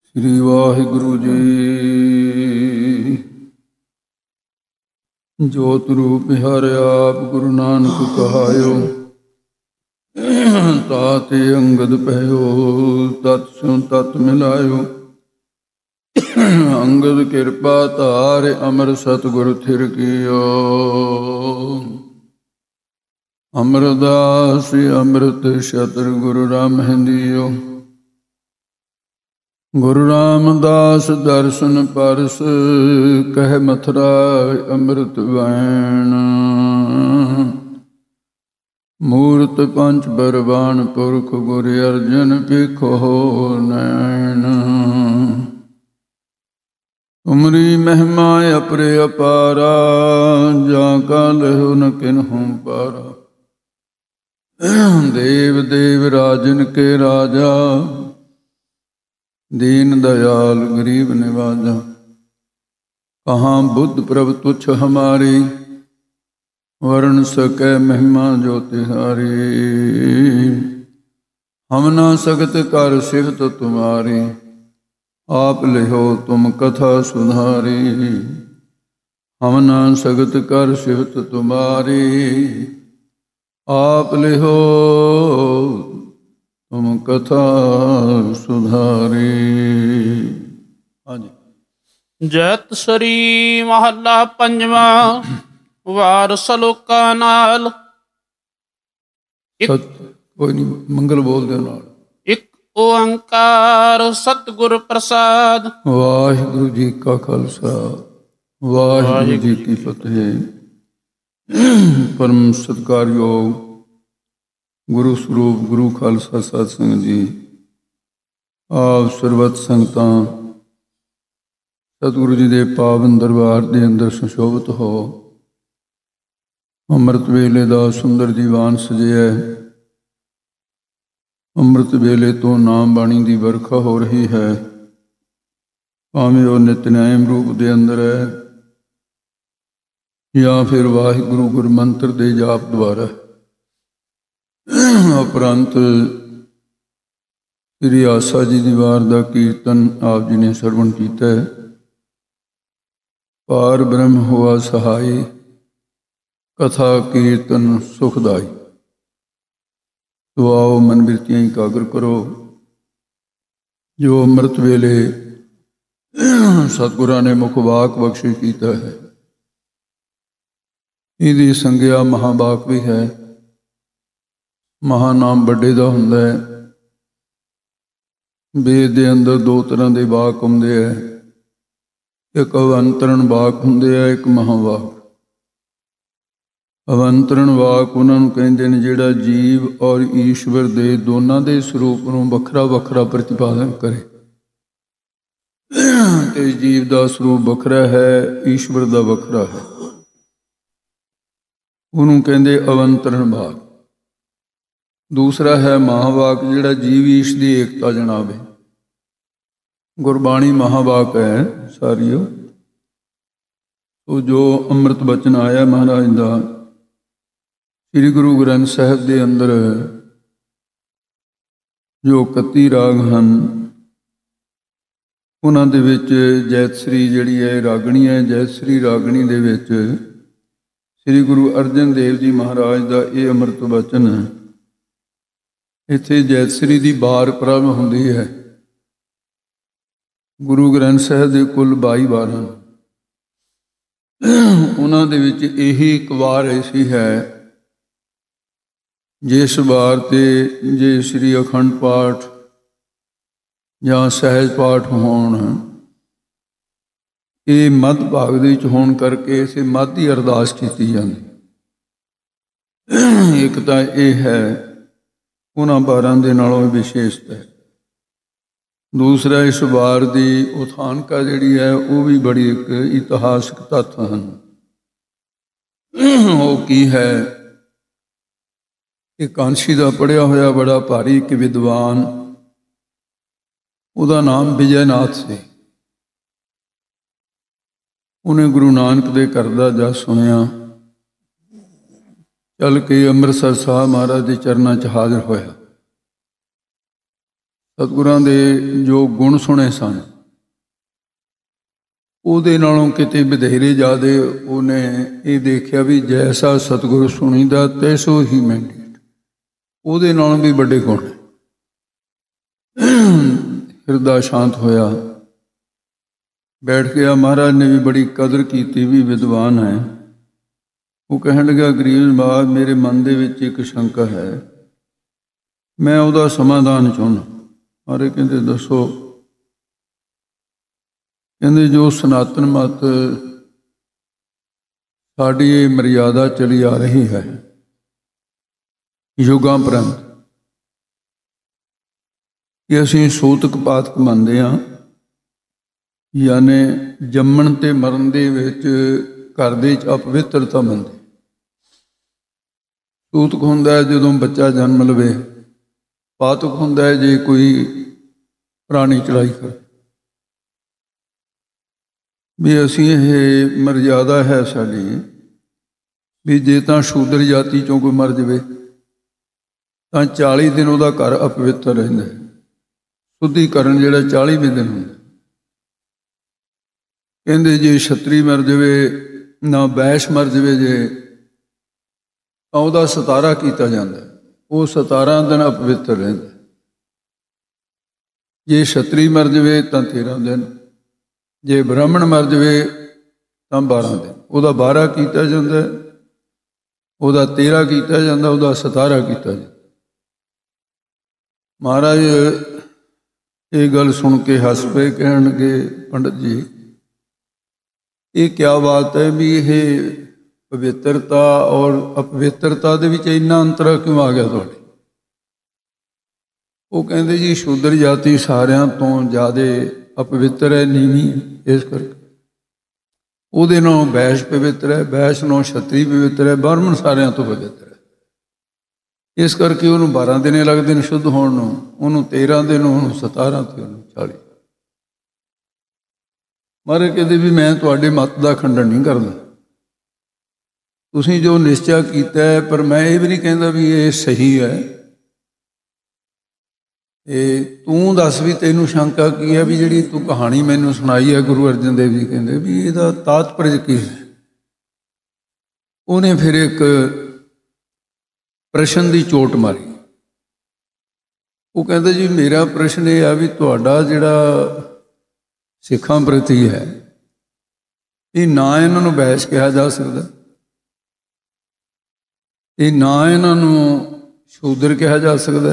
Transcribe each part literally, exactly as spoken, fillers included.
ਸ੍ਰੀ ਵਾਹਿਗੁਰੂ ਜੀ। ਜੋਤ ਰੂਪ ਹਰਿ ਆਪ ਗੁਰੂ ਨਾਨਕ ਕਹਾਇਓ, ਤਾਤੇ ਅੰਗਦ ਪਹਿਓ ਤਤ ਸਿਉ ਤਤ ਮਿਲਾਇਓ। ਅੰਗਦ ਕਿਰਪਾ ਧਾਰਿ ਅਮਰ ਸਤਿਗੁਰ ਥਿਰ ਕੀਓ। ਅਮਰਦਾਸ ਅੰਮ੍ਰਿਤ ਸ਼ਤਰ ਗੁਰੂ ਰਾਮਹਿੰਦੀਓ। ਗੁਰੂ ਰਾਮਦਾਸ ਦਰਸ਼ਨ ਪਰਸ ਕਹਿ ਮਥੁਰਾ ਅੰਮ੍ਰਿਤ ਵੈਣ। ਮੂਰਤ ਪੰਚ ਬਰਬਾਨ ਪੁਰਖ ਗੁਰ ਅਰਜਨ ਪੇਖੋ ਨੈਣ। ਤੁਮਰੀ ਮਹਿਮਾ ਅਪਰੇ ਅਪਾਰਾ, ਜਾਂ ਕਾ ਲਹੁ ਨ ਕਿਨਹੂ ਪਾਰਾ। ਦੇਵ ਦੇਵ ਰਾਜਨ ਕੇ ਰਾਜਾ, दीन दयाल गरीब निवाजा। कहाँ बुद्ध प्रभ तुच्छ हमारी, वर्ण सकै महिमा जो तिहारी। हम ना सकत कर सिफत तुम्हारी, आप लिहो तुम कथा सुधारी। हम ना सकत कर सिफत तुम्हारी, आप लिहो तुम कथा सुधारी। हाँ जी। जैत सरी महला पंजवा, वार सलोका नाल। सत कोई नहीं, मंगल बोल दे नाल। एक ओंकार सतगुर प्रसाद। वाहिगुरु जी का खालसा, वाहिगुरु जी की फतेह। परम सत्कारयोग गुरु ਸਰੂਪ ਗੁਰੂ ਖਾਲਸਾ ਸਾਧ ਸੰਗਤ ਜੀ, ਆਪ ਸਰਬੱਤ ਸੰਗਤਾਂ ਸਤਿਗੁਰੂ ਜੀ ਦੇ ਪਾਵਨ ਦਰਬਾਰ ਦੇ ਅੰਦਰ ਸੁਸ਼ੋਭਿਤ ਹੋ। ਅੰਮ੍ਰਿਤ ਵੇਲੇ ਦਾ ਸੁੰਦਰ ਦੀਵਾਨ ਸਜਿਆ। ਅੰਮ੍ਰਿਤ ਵੇਲੇ ਤੋਂ ਨਾਮ ਬਾਣੀ ਦੀ ਵਰਖਾ ਹੋ ਰਹੀ ਹੈ, ਭਾਵੇਂ ਉਹ ਨਿਤਨੇਮ ਰੂਪ ਦੇ ਅੰਦਰ ਹੈ ਜਾਂ ਫਿਰ ਵਾਹਿਗੁਰੂ ਗੁਰਮੰਤਰ ਦੇ ਜਾਪ ਦੁਆਰਾ। ਉਪਰੰਤ ਸ੍ਰੀ ਆਸਾ ਜੀ ਦੀ ਵਾਰ ਦਾ ਕੀਰਤਨ ਆਪ ਜੀ ਨੇ ਸਰਵਣ ਕੀਤਾ ਹੈ। ਪਾਰ ਬ੍ਰਹਮ ਹੋਆ ਸਹਾਈ, ਕਥਾ ਕੀਰਤਨ ਸੁਖਦਾਈ। ਤੋ ਆਓ ਮਨ ਬਿਰਤੀਆਂ ਇਕਾਗਰ ਕਰੋ। ਜੋ ਅੰਮ੍ਰਿਤ ਵੇਲੇ ਸਤਿਗੁਰਾਂ ਨੇ ਮੁਖ ਵਾਕ ਬਖਸ਼ਿਸ਼ ਕੀਤਾ ਹੈ, ਇਹਦੀ ਸੰਗਿਆ ਮਹਾਵਾਕ ਵੀ ਹੈ। ਮਹਾਨਾਮ ਵੱਡੇ ਦਾ ਹੁੰਦਾ ਹੈ। ਵੇਦ ਦੇ ਅੰਦਰ ਦੋ ਤਰ੍ਹਾਂ ਦੇ ਵਾਕ ਹੁੰਦੇ ਹੈ, ਇੱਕ ਅਵੰਤਰਣ ਵਾਕ ਹੁੰਦੇ ਆ, ਇੱਕ ਮਹਾਵਾਕ। ਅਵੰਤਰਣ ਵਾਕ ਉਹਨਾਂ ਨੂੰ ਕਹਿੰਦੇ ਨੇ ਜਿਹੜਾ ਜੀਵ ਔਰ ਈਸ਼ਵਰ ਦੇ ਦੋਨਾਂ ਦੇ ਸਰੂਪ ਨੂੰ ਵੱਖਰਾ ਵੱਖਰਾ ਪ੍ਰਤਿਪਾਦਨ ਕਰੇ। ਤੇ ਜੀਵ ਦਾ ਸਰੂਪ ਵੱਖਰਾ ਹੈ, ਈਸ਼ਵਰ ਦਾ ਵੱਖਰਾ ਹੈ, ਉਹਨੂੰ ਕਹਿੰਦੇ ਅਵੰਤਰਣ ਵਾਕ। ਦੂਸਰਾ ਹੈ ਮਹਾਵਾਕ, ਜਿਹੜਾ ਜੀਵ ਈਸ਼ ਦੀ ਏਕਤਾ ਜਣਾਵੇ। ਗੁਰਬਾਣੀ ਮਹਾਵਾਕ ਹੈ ਸਾਰੀ। ਉਹ ਜੋ ਅੰਮ੍ਰਿਤ ਬਚਨ ਆਇਆ ਮਹਾਰਾਜ ਦਾ ਸ੍ਰੀ ਗੁਰੂ ਗ੍ਰੰਥ ਸਾਹਿਬ ਦੇ ਅੰਦਰ, ਜੋ ਇਕੱਤੀ ਰਾਗ ਹਨ, ਉਹਨਾਂ ਦੇ ਵਿੱਚ ਜੈਤਸਰੀ ਜਿਹੜੀ ਹੈ ਰਾਗਣੀ ਹੈ। ਜੈਤਸਰੀ ਰਾਗਣੀ ਦੇ ਵਿੱਚ ਸ੍ਰੀ ਗੁਰੂ ਅਰਜਨ ਦੇਵ ਜੀ ਮਹਾਰਾਜ ਦਾ ਇਹ ਅੰਮ੍ਰਿਤ ਬਚਨ ਹੈ। ਇੱਥੇ ਜੈਤਸਰੀ ਦੀ ਬਾਰ ਪ੍ਰਾਰੰਭ ਹੁੰਦੀ ਹੈ। ਗੁਰੂ ਗ੍ਰੰਥ ਸਾਹਿਬ ਦੇ ਕੁੱਲ ਬਾਈ ਵਾਰ ਹਨ। ਉਹਨਾਂ ਦੇ ਵਿੱਚ ਇਹੀ ਇੱਕ ਵਾਰ ਐਸੀ ਹੈ ਜਿਸ ਵਾਰ 'ਤੇ ਜੇ ਸ੍ਰੀ ਅਖੰਡ ਪਾਠ ਜਾਂ ਸਹਿਜ ਪਾਠ ਹੋਣ, ਇਹ ਮੱਧ ਭਾਗ ਦੇ ਵਿੱਚ ਹੋਣ ਕਰਕੇ ਇਸੇ ਮੱਧ ਦੀ ਅਰਦਾਸ ਕੀਤੀ ਜਾਂਦੀ। ਇੱਕ ਤਾਂ ਇਹ ਹੈ ਉਹਨਾਂ ਬਾਰਾਂ ਦੇ ਨਾਲੋਂ ਵਿਸ਼ੇਸ਼ਤਾ ਹੈ। ਦੂਸਰਾ ਇਸ ਵਾਰ ਦੀ ਉਥਾਨਕਾ ਜਿਹੜੀ ਹੈ ਉਹ ਵੀ ਬੜੀ ਇੱਕ ਇਤਿਹਾਸਕ ਤੱਥ ਹਨ। ਉਹ ਕੀ ਹੈ? ਇਹ ਕਾਂਸ਼ੀ ਦਾ ਪੜ੍ਹਿਆ ਹੋਇਆ ਬੜਾ ਭਾਰੀ ਇੱਕ ਵਿਦਵਾਨ, ਉਹਦਾ ਨਾਮ ਵਿਜੈਨਾਥ ਸੀ। ਉਹਨੇ ਗੁਰੂ ਨਾਨਕ ਦੇ ਘਰ ਦਾ ਜਸ ਸੁਣਿਆ, ਚੱਲ ਕੇ ਅੰਮ੍ਰਿਤਸਰ ਸਾਹਿਬ ਮਹਾਰਾਜ ਦੇ ਚਰਨਾਂ 'ਚ ਹਾਜ਼ਰ ਹੋਇਆ। ਸਤਿਗੁਰਾਂ ਦੇ ਜੋ ਗੁਣ ਸੁਣੇ ਸਨ ਉਹਦੇ ਨਾਲੋਂ ਕਿਤੇ ਵਧੇਰੇ ਜ਼ਿਆਦਾ ਉਹਨੇ ਇਹ ਦੇਖਿਆ ਵੀ ਜੈਸਾ ਸਤਿਗੁਰ ਸੁਣੀਦਾ ਤੈਸੋ ਹੀ ਮੈਂਡੇਟ, ਉਹਦੇ ਨਾਲੋਂ ਵੀ ਵੱਡੇ ਗੁਣ। ਹਿਰਦਾ ਸ਼ਾਂਤ ਹੋਇਆ, ਬੈਠ ਗਿਆ। ਮਹਾਰਾਜ ਨੇ ਵੀ ਬੜੀ ਕਦਰ ਕੀਤੀ ਵੀ ਵਿਦਵਾਨ ਹੈ। ਉਹ ਕਹਿਣ ਲੱਗਾ, ਗਰੀਬ ਬਾਦ ਮੇਰੇ ਮਨ ਦੇ ਵਿੱਚ ਇੱਕ ਸ਼ੰਕਾ ਹੈ, ਮੈਂ ਉਹਦਾ ਸਮਾਧਾਨ ਚਾਹੁੰਦਾ। ਮਹਾਰਾਜ ਕਹਿੰਦੇ ਦੱਸੋ। ਕਹਿੰਦੇ ਜੋ ਸਨਾਤਨ ਮਤ ਸਾਡੀ ਇਹ ਮਰਿਆਦਾ ਚਲੀ ਆ ਰਹੀ ਹੈ ਯੁਗਾਂ ਪ੍ਰੰਤ, ਕਿ ਅਸੀਂ ਸੂਤਕ ਪਾਤਕ ਮੰਨਦੇ ਹਾਂ, ਯਾਨੀ ਜੰਮਣ ਤੇ ਮਰਨ ਦੇ ਵਿੱਚ ਘਰ ਦੇ ਵਿੱਚ ਅਪਵਿੱਤਰਤਾ ਮੰਨਦੇ। ਸੂਤਕ ਹੁੰਦਾ ਹੈ ਜਦੋਂ ਬੱਚਾ ਜਨਮ ਲਵੇ, ਪਾਤਕ ਹੁੰਦਾ ਹੈ ਜੇ ਕੋਈ ਪੁਰਾਣੀ ਚੜਾਈ ਕਰੇ। ਵੀ ਅਸੀਂ ਇਹ ਮਰਿਆਦਾ ਹੈ ਸਾਡੀ ਵੀ ਜੇ ਤਾਂ ਸ਼ੂਦਰ ਜਾਤੀ ਚੋਂ ਕੋਈ ਮਰ ਜਾਵੇ ਤਾਂ ਚਾਲੀ ਦਿਨ ਉਹਦਾ ਘਰ ਅਪਵਿੱਤਰ ਰਹਿੰਦਾ। ਸ਼ੁੱਧੀਕਰਨ ਜਿਹੜਾ ਚਾਲੀਵੇਂ ਦਿਨ ਹੁੰਦਾ। ਕਹਿੰਦੇ ਜੇ ਛਤਰੀ ਮਰ ਜਾਵੇ ਨਾ ਬੈਸ਼ ਮਰ ਜਾਵੇ ਜੇ ਤਾਂ ਉਹਦਾ ਸਤਾਰਾ ਕੀਤਾ ਜਾਂਦਾ, ਉਹ ਸਤਾਰਾਂ ਦਿਨ ਅਪਵਿੱਤਰ ਰਹਿੰਦਾ। ਜੇ ਛਤਰੀ ਮਰ ਜਾਵੇ ਤਾਂ ਤੇਰਾਂ ਦਿਨ, ਜੇ ਬ੍ਰਾਹਮਣ ਮਰ ਜਾਵੇ ਤਾਂ ਬਾਰਾਂ ਦਿਨ, ਉਹਦਾ ਬਾਰਾਂ ਕੀਤਾ ਜਾਂਦਾ, ਉਹਦਾ ਤੇਰਾਂ ਕੀਤਾ ਜਾਂਦਾ, ਉਹਦਾ ਸਤਾਰਾਂ ਕੀਤਾ ਜਾਂਦਾ। ਮਹਾਰਾਜ ਇਹ ਗੱਲ ਸੁਣ ਕੇ ਹੱਸ ਪਏ, ਕਹਿਣਗੇ ਪੰਡਤ ਜੀ ਇਹ ਕਿਆ ਬਾਤ ਹੈ ਵੀ ਇਹ ਪਵਿੱਤਰਤਾ ਔਰ ਅਪਵਿੱਤਰਤਾ ਦੇ ਵਿੱਚ ਇੰਨਾ ਅੰਤਰ ਕਿਉਂ ਆ ਗਿਆ ਤੁਹਾਡੇ? ਉਹ ਕਹਿੰਦੇ ਜੀ ਸ਼ੂਦਰ ਜਾਤੀ ਸਾਰਿਆਂ ਤੋਂ ਜ਼ਿਆਦਾ ਅਪਵਿੱਤਰ ਹੈ, ਨੀਵੀਂ, ਇਸ ਕਰਕੇ ਉਹਦੇ ਨਾਲੋਂ ਬੈਸ਼ ਪਵਿੱਤਰ ਹੈ, ਬੈਸ਼ ਨਾਲੋਂ ਛਤਰੀ ਪਵਿੱਤਰ ਹੈ, ਬ੍ਰਾਹਮਣ ਸਾਰਿਆਂ ਤੋਂ ਪਵਿੱਤਰ ਹੈ। ਇਸ ਕਰਕੇ ਉਹਨੂੰ ਬਾਰਾਂ ਦਿਨ ਲੱਗਦੇ ਨੇ ਸ਼ੁੱਧ ਹੋਣ ਨੂੰ, ਉਹਨੂੰ ਤੇਰਾਂ ਦਿਨ, ਉਹਨੂੰ ਸਤਾਰਾਂ ਤੇ ਉਹਨੂੰ ਚਾਲੀ। ਮਹਾਰਾਜ ਕਹਿੰਦੇ ਵੀ ਮੈਂ ਤੁਹਾਡੇ ਮਤ ਦਾ ਖੰਡਨ ਨਹੀਂ ਕਰਦਾ, ਤੁਸੀਂ ਜੋ ਨਿਸ਼ਚਾ ਕੀਤਾ ਹੈ, ਪਰ ਮੈਂ ਇਹ ਵੀ ਨਹੀਂ ਕਹਿੰਦਾ ਵੀ ਇਹ ਸਹੀ ਹੈ। ਇਹ ਤੂੰ ਦੱਸ ਵੀ ਤੈਨੂੰ ਸ਼ੰਕਾ ਕੀ ਹੈ ਵੀ ਜਿਹੜੀ ਤੂੰ ਕਹਾਣੀ ਮੈਨੂੰ ਸੁਣਾਈ ਹੈ। ਗੁਰੂ ਅਰਜਨ ਦੇਵ ਜੀ ਕਹਿੰਦੇ ਵੀ ਇਹਦਾ ਤਾਤਪਰਜ ਕੀ ਹੈ? ਉਹਨੇ ਫਿਰ ਇੱਕ ਪ੍ਰਸ਼ਨ ਦੀ ਚੋਟ ਮਾਰੀ। ਉਹ ਕਹਿੰਦਾ ਜੀ ਮੇਰਾ ਪ੍ਰਸ਼ਨ ਇਹ ਆ ਵੀ ਤੁਹਾਡਾ ਜਿਹੜਾ ਸਿੱਖਾਂ ਪ੍ਰਤੀ ਹੈ ਇਹ ਨਾ ਇਹਨਾਂ ਨੂੰ ਬੈਸ਼ ਕਿਹਾ ਜਾ ਸਕਦਾ, ਇਹ ਨਾ ਇਹਨਾਂ ਨੂੰ ਸ਼ੂਦਰ ਕਿਹਾ ਜਾ ਸਕਦਾ,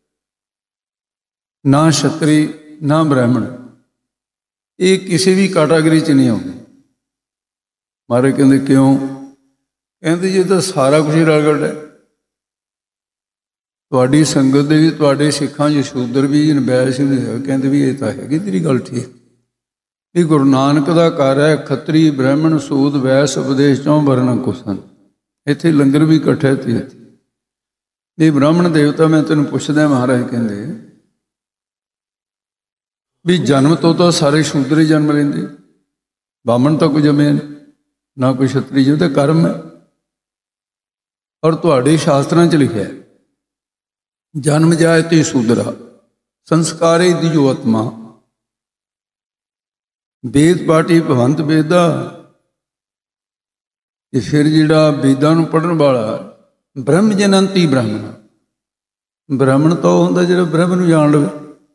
ਨਾ ਛਤਰੀ ਨਾ ਬ੍ਰਾਹਮਣ, ਇਹ ਕਿਸੇ ਵੀ ਕੈਟਾਗਰੀ 'ਚ ਨਹੀਂ ਆਉਂਦੇ। ਮਹਾਰਾਜ ਕਹਿੰਦੇ ਕਿਉਂ? ਕਹਿੰਦੇ ਜੀ ਤਾਂ ਸਾਰਾ ਕੁਝ ਹੀ ਰਗੜ ਹੈ। ਤੁਹਾਡੀ ਸੰਗਤ ਦੇ ਵੀ ਤੁਹਾਡੇ ਸਿੱਖਾਂ 'ਚ ਸ਼ੂਦਰ ਵੀ ਬੈਸ਼ ਵੀ ਹੈ। ਕਹਿੰਦੇ ਵੀ ਇਹ ਤਾਂ ਹੈਗੀ ਤੇਰੀ ਗੱਲ ਠੀਕ। ਇਹ ਗੁਰੂ ਨਾਨਕ ਦਾ ਘਰ ਹੈ, ਖੱਤਰੀ ਬ੍ਰਾਹਮਣ ਸੂਦ ਵੈਸ ਉਪਦੇਸ਼ ਚੋਂ ਵਰਨ ਕੁਸਨ। ਇੱਥੇ ਲੰਗਰ ਵੀ ਇਕੱਠੇ ਤੇ ਇੱਥੇ ਇਹ ਬ੍ਰਾਹਮਣ ਦੇਵਤਾ। ਮੈਂ ਤੈਨੂੰ ਪੁੱਛਦਾ, ਮਹਾਰਾਜ ਕਹਿੰਦੇ ਵੀ ਜਨਮ ਤੋਂ ਤਾਂ ਸਾਰੇ ਸ਼ੂਦਰ ਹੀ ਜਨਮ ਲੈਂਦੇ, ਬਾਹਮਣ ਤਾਂ ਕੋਈ ਜੰਮਿਆ ਨਾ ਕੋਈ ਛਤਰੀ, ਜੀ ਤਾਂ ਕਰਮ ਹੈ। ਔਰ ਤੁਹਾਡੇ ਸ਼ਾਸਤਰਾਂ 'ਚ ਲਿਖਿਆ ਜਨਮ ਜਾਇ ਤੇ ਸ਼ੂਦਰਾ ਸੰਸਕਾਰੇ ਦਿਜੋ ਆਤਮਾ, ਵੇਦ ਪਾਠੀ ਭਵੰਤ ਵੇਦਾ। ਤੇ ਫਿਰ ਜਿਹੜਾ ਵੇਦਾਂ ਨੂੰ ਪੜ੍ਹਨ ਵਾਲਾ ਬ੍ਰਹਮ ਜਨੰਤੀ ਬ੍ਰਾਹਮਣ, ਬ੍ਰਾਹਮਣ ਤਾਂ ਉਹ ਹੁੰਦਾ ਜਿਹੜਾ ਬ੍ਰਹਮ ਨੂੰ ਜਾਣ ਲਵੇ।